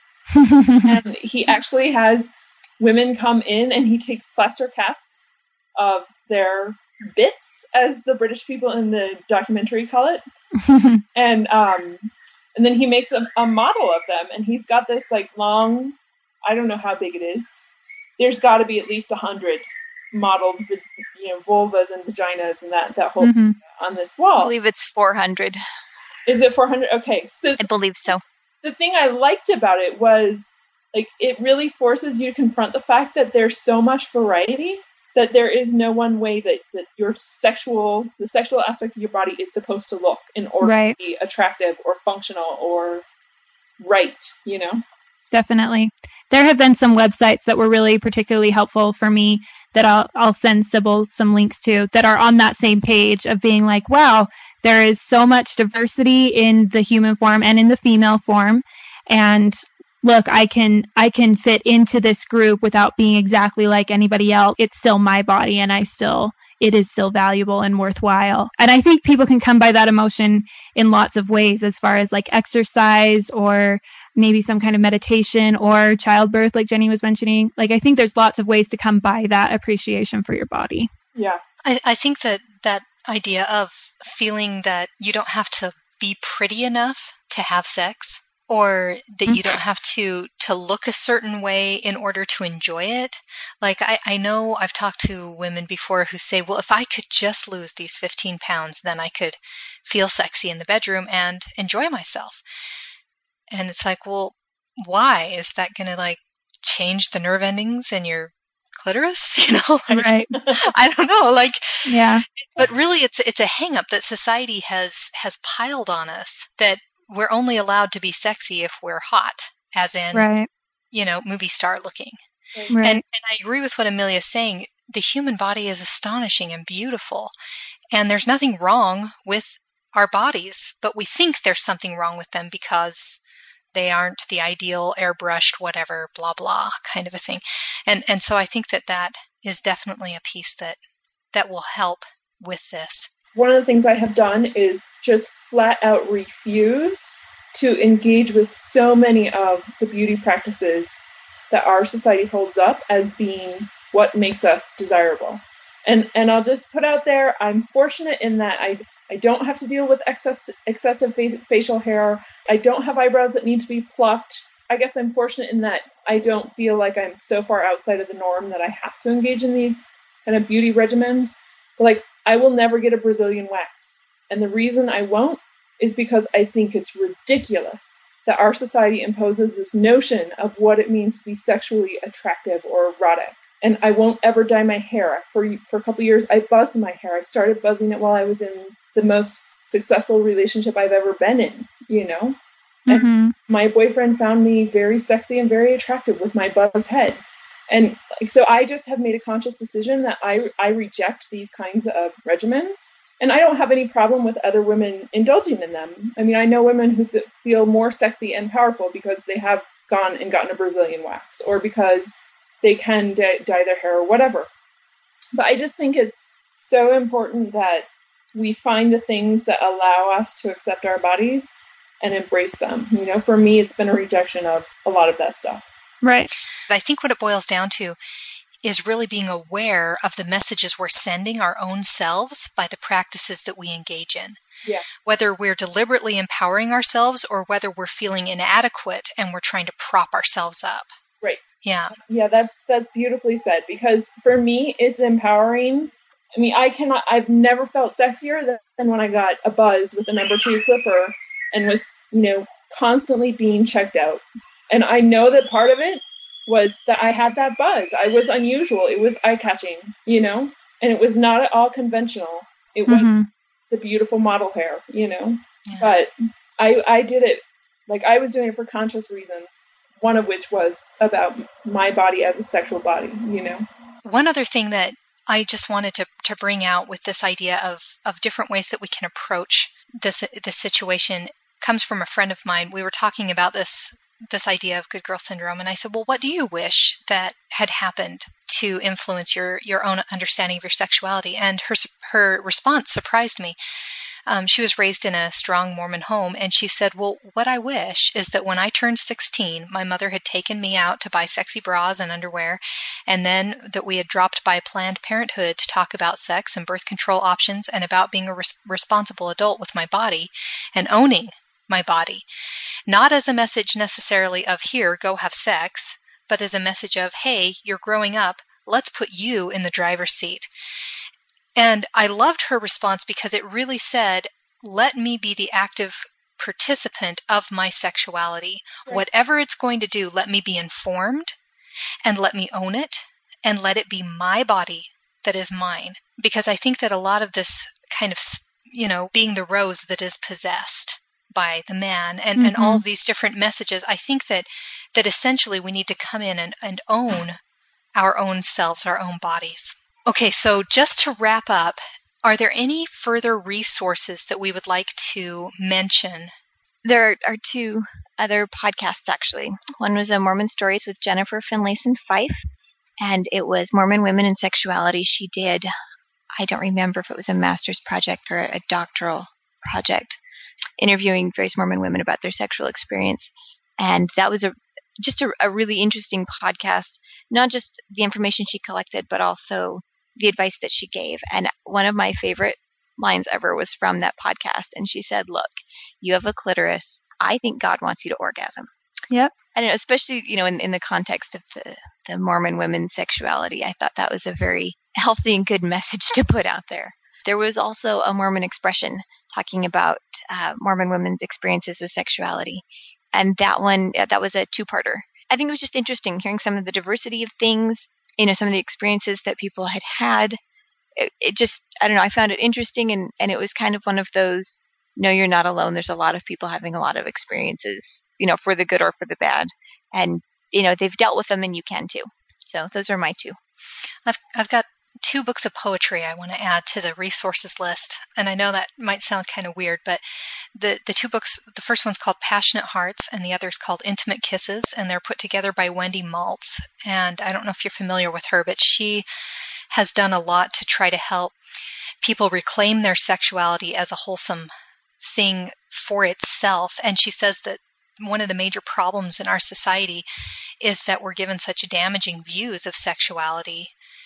And he actually has women come in and he takes plaster casts of their bits, as the British people in the documentary call it. And um, and then he makes a, a model of them, and he's got this like long, I don't know how big it is. There's got to be at least a hundred modeled, you know, vulvas and vaginas and that that whole Mhm. on this I wall. believe it's four hundred. Is it four hundred? Okay, so I believe so. the thing I liked about it was, like, it really forces you to confront the fact that there's so much variety, that there is no one way that, that your sexual, the sexual aspect of your body is supposed to look in order Right. to be attractive or functional or right, you know? Definitely. There have been some websites that were really particularly helpful for me that I'll I'll send Sybil some links to that are on that same page of being like, wow, there is so much diversity in the human form and in the female form. And look, I can I can fit into this group without being exactly like anybody else. It's still my body, and I still it is still valuable and worthwhile. And I think people can come by that emotion in lots of ways, as far as like exercise or maybe some kind of meditation or childbirth, like Jenny was mentioning. Like, I think there's lots of ways to come by that appreciation for your body. Yeah. I, I think that that idea of feeling that you don't have to be pretty enough to have sex, or that you don't have to to look a certain way in order to enjoy it. Like I, I know I've talked to women before who say, well, if I could just lose these fifteen pounds, then I could feel sexy in the bedroom and enjoy myself. And it's like, well, why? Is that going to like change the nerve endings in your clitoris? You know, like, Right. I don't know. Like, Yeah. but really it's, it's a hang up that society has, has piled on us, that we're only allowed to be sexy if we're hot, as in, Right. you know, movie star looking. Right. And, and I agree with what Amelia's saying. The human body is astonishing and beautiful, and there's nothing wrong with our bodies, but we think there's something wrong with them because they aren't the ideal, airbrushed, whatever, blah, blah, kind of a thing. And and so I think that that is definitely a piece that, that will help with this. One of the things I have done is just flat out refuse to engage with so many of the beauty practices that our society holds up as being what makes us desirable. And and I'll just put out there, I'm fortunate in that I I don't have to deal with excess excessive face, facial hair. I don't have eyebrows that need to be plucked. I guess I'm fortunate in that I don't feel like I'm so far outside of the norm that I have to engage in these kind of beauty regimens. But like, I will never get a Brazilian wax. And the reason I won't is because I think it's ridiculous that our society imposes this notion of what it means to be sexually attractive or erotic. And I won't ever dye my hair. For for a couple of years, I buzzed my hair. I started buzzing it while I was in the most successful relationship I've ever been in, you know? And Mm-hmm. my boyfriend found me very sexy and very attractive with my buzzed head. And so I just have made a conscious decision that I, I reject these kinds of regimens. And I don't have any problem with other women indulging in them. I mean, I know women who f- feel more sexy and powerful because they have gone and gotten a Brazilian wax, or because they can d- dye their hair or whatever. But I just think it's so important that we find the things that allow us to accept our bodies and embrace them. You know, for me, it's been a rejection of a lot of that stuff. Right. I think what it boils down to is really being aware of the messages we're sending our own selves by the practices that we engage in. Yeah. Whether we're deliberately empowering ourselves or whether we're feeling inadequate and we're trying to prop ourselves up. Right. Yeah. Yeah, that's that's beautifully said, because for me, it's empowering. I mean, I cannot, I've never felt sexier than, than when I got a buzz with the number two clipper and was, you know, constantly being checked out. And I know that part of it was that I had that buzz. I was unusual. It was eye-catching, you know, and it was not at all conventional. It was Mm-hmm. the beautiful model hair, you know, Yeah. but I, I did it, like I was doing it for conscious reasons, one of which was about my body as a sexual body, you know. One other thing that I just wanted to, to bring out with this idea of, of different ways that we can approach this this situation comes from a friend of mine. We were talking about this this idea of good girl syndrome, and I said, well, what do you wish that had happened to influence your, your own understanding of your sexuality? And her her response surprised me. Um, she was raised in a strong Mormon home, and she said, well, what I wish is that when I turned sixteen, my mother had taken me out to buy sexy bras and underwear, and then that we had dropped by Planned Parenthood to talk about sex and birth control options and about being a res- responsible adult with my body and owning my body. Not as a message necessarily of, here, go have sex, but as a message of, hey, you're growing up, let's put you in the driver's seat. And I loved her response because it really said, let me be the active participant of my sexuality. Right. Whatever it's going to do, let me be informed and let me own it and let it be my body that is mine. Because I think that a lot of this kind of, you know, being the rose that is possessed by the man and, mm-hmm. and all of these different messages, I think that, that essentially we need to come in and, and own our own selves, our own bodies. Okay, so just to wrap up, are there any further resources that we would like to mention? There are two other podcasts, actually. One was a Mormon Stories with Jennifer Finlayson Fife, and it was Mormon Women and Sexuality. She did, I don't remember if it was a master's project or a doctoral project, interviewing various Mormon women about their sexual experience. And that was a just a, a really interesting podcast, not just the information she collected, but also the advice that she gave. And one of my favorite lines ever was from that podcast. And she said, look, you have a clitoris. I think God wants you to orgasm. Yep. And especially, you know, in, in the context of the, the Mormon women's sexuality, I thought that was a very healthy and good message to put out there. There was also a Mormon expression talking about uh, Mormon women's experiences with sexuality. And that one, uh, that was a two-parter. I think it was just interesting hearing some of the diversity of things, you know, some of the experiences that people had had. It, it just, I don't know, I found it interesting, and, and it was kind of one of those, no, you're not alone. There's a lot of people having a lot of experiences, you know, for the good or for the bad. And, you know, they've dealt with them, and you can too. So those are my two. I've I've got two books of poetry I want to add to the resources list. And I know that might sound kind of weird, but the, the two books, the first one's called Passionate Hearts, and the other is called Intimate Kisses, and they're put together by Wendy Maltz. And I don't know if you're familiar with her, but she has done a lot to try to help people reclaim their sexuality as a wholesome thing for itself. And she says that one of the major problems in our society is that we're given such damaging views of sexuality,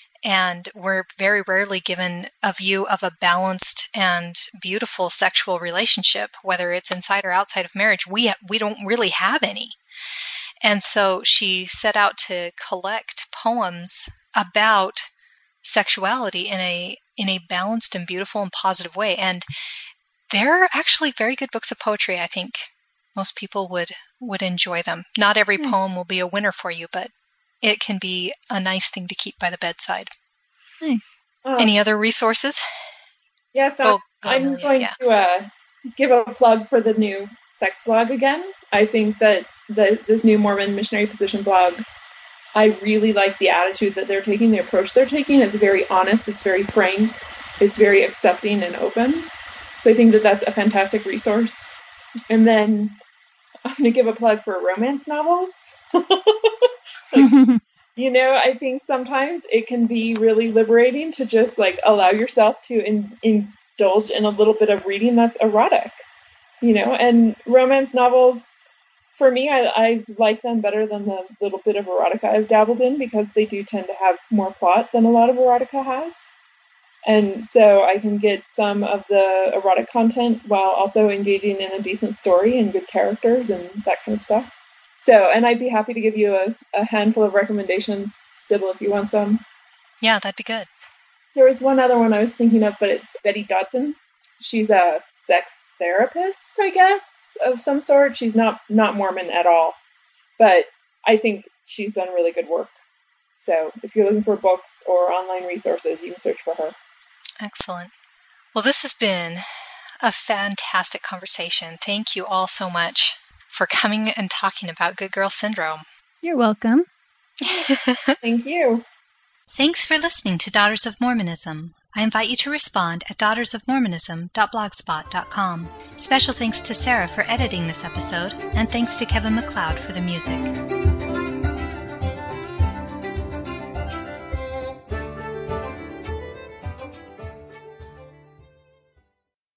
and we're very rarely given a view of a balanced and beautiful sexual relationship, whether it's inside or outside of marriage. We we don't really have any. And so she set out to collect poems about sexuality in a in a balanced and beautiful and positive way. And they're actually very good books of poetry. I think most people would would enjoy them. Not every Nice. poem will be a winner for you, but it can be a nice thing to keep by the bedside. Nice. Um, Any other resources? Yeah, so Go- go, I'm Amelia, going yeah. to uh, give a plug for the new sex blog again. I think that the, this new Mormon missionary position blog, I really like the attitude that they're taking, the approach they're taking. It's very honest, it's very frank, it's very accepting and open. So I think that that's a fantastic resource. And then I'm going to give a plug for romance novels. Like, you know, I think sometimes it can be really liberating to just like allow yourself to in, indulge in a little bit of reading that's erotic, you know, and romance novels, for me, I, I like them better than the little bit of erotica I've dabbled in, because they do tend to have more plot than a lot of erotica has. And so I can get some of the erotic content while also engaging in a decent story and good characters and that kind of stuff. So, and I'd be happy to give you a, a handful of recommendations, Sybil, if you want some. Yeah, that'd be good. There was one other one I was thinking of, but it's Betty Dodson. She's a sex therapist, I guess, of some sort. She's not, not Mormon at all, but I think she's done really good work. So if you're looking for books or online resources, you can search for her. Excellent. Well, this has been a fantastic conversation. Thank you all so much for coming and talking about Good Girl Syndrome. You're welcome. Thank you. Thanks for listening to Daughters of Mormonism. I invite you to respond at daughters of mormonism dot blogspot dot com. Special thanks to Sarah for editing this episode, and thanks to Kevin MacLeod for the music.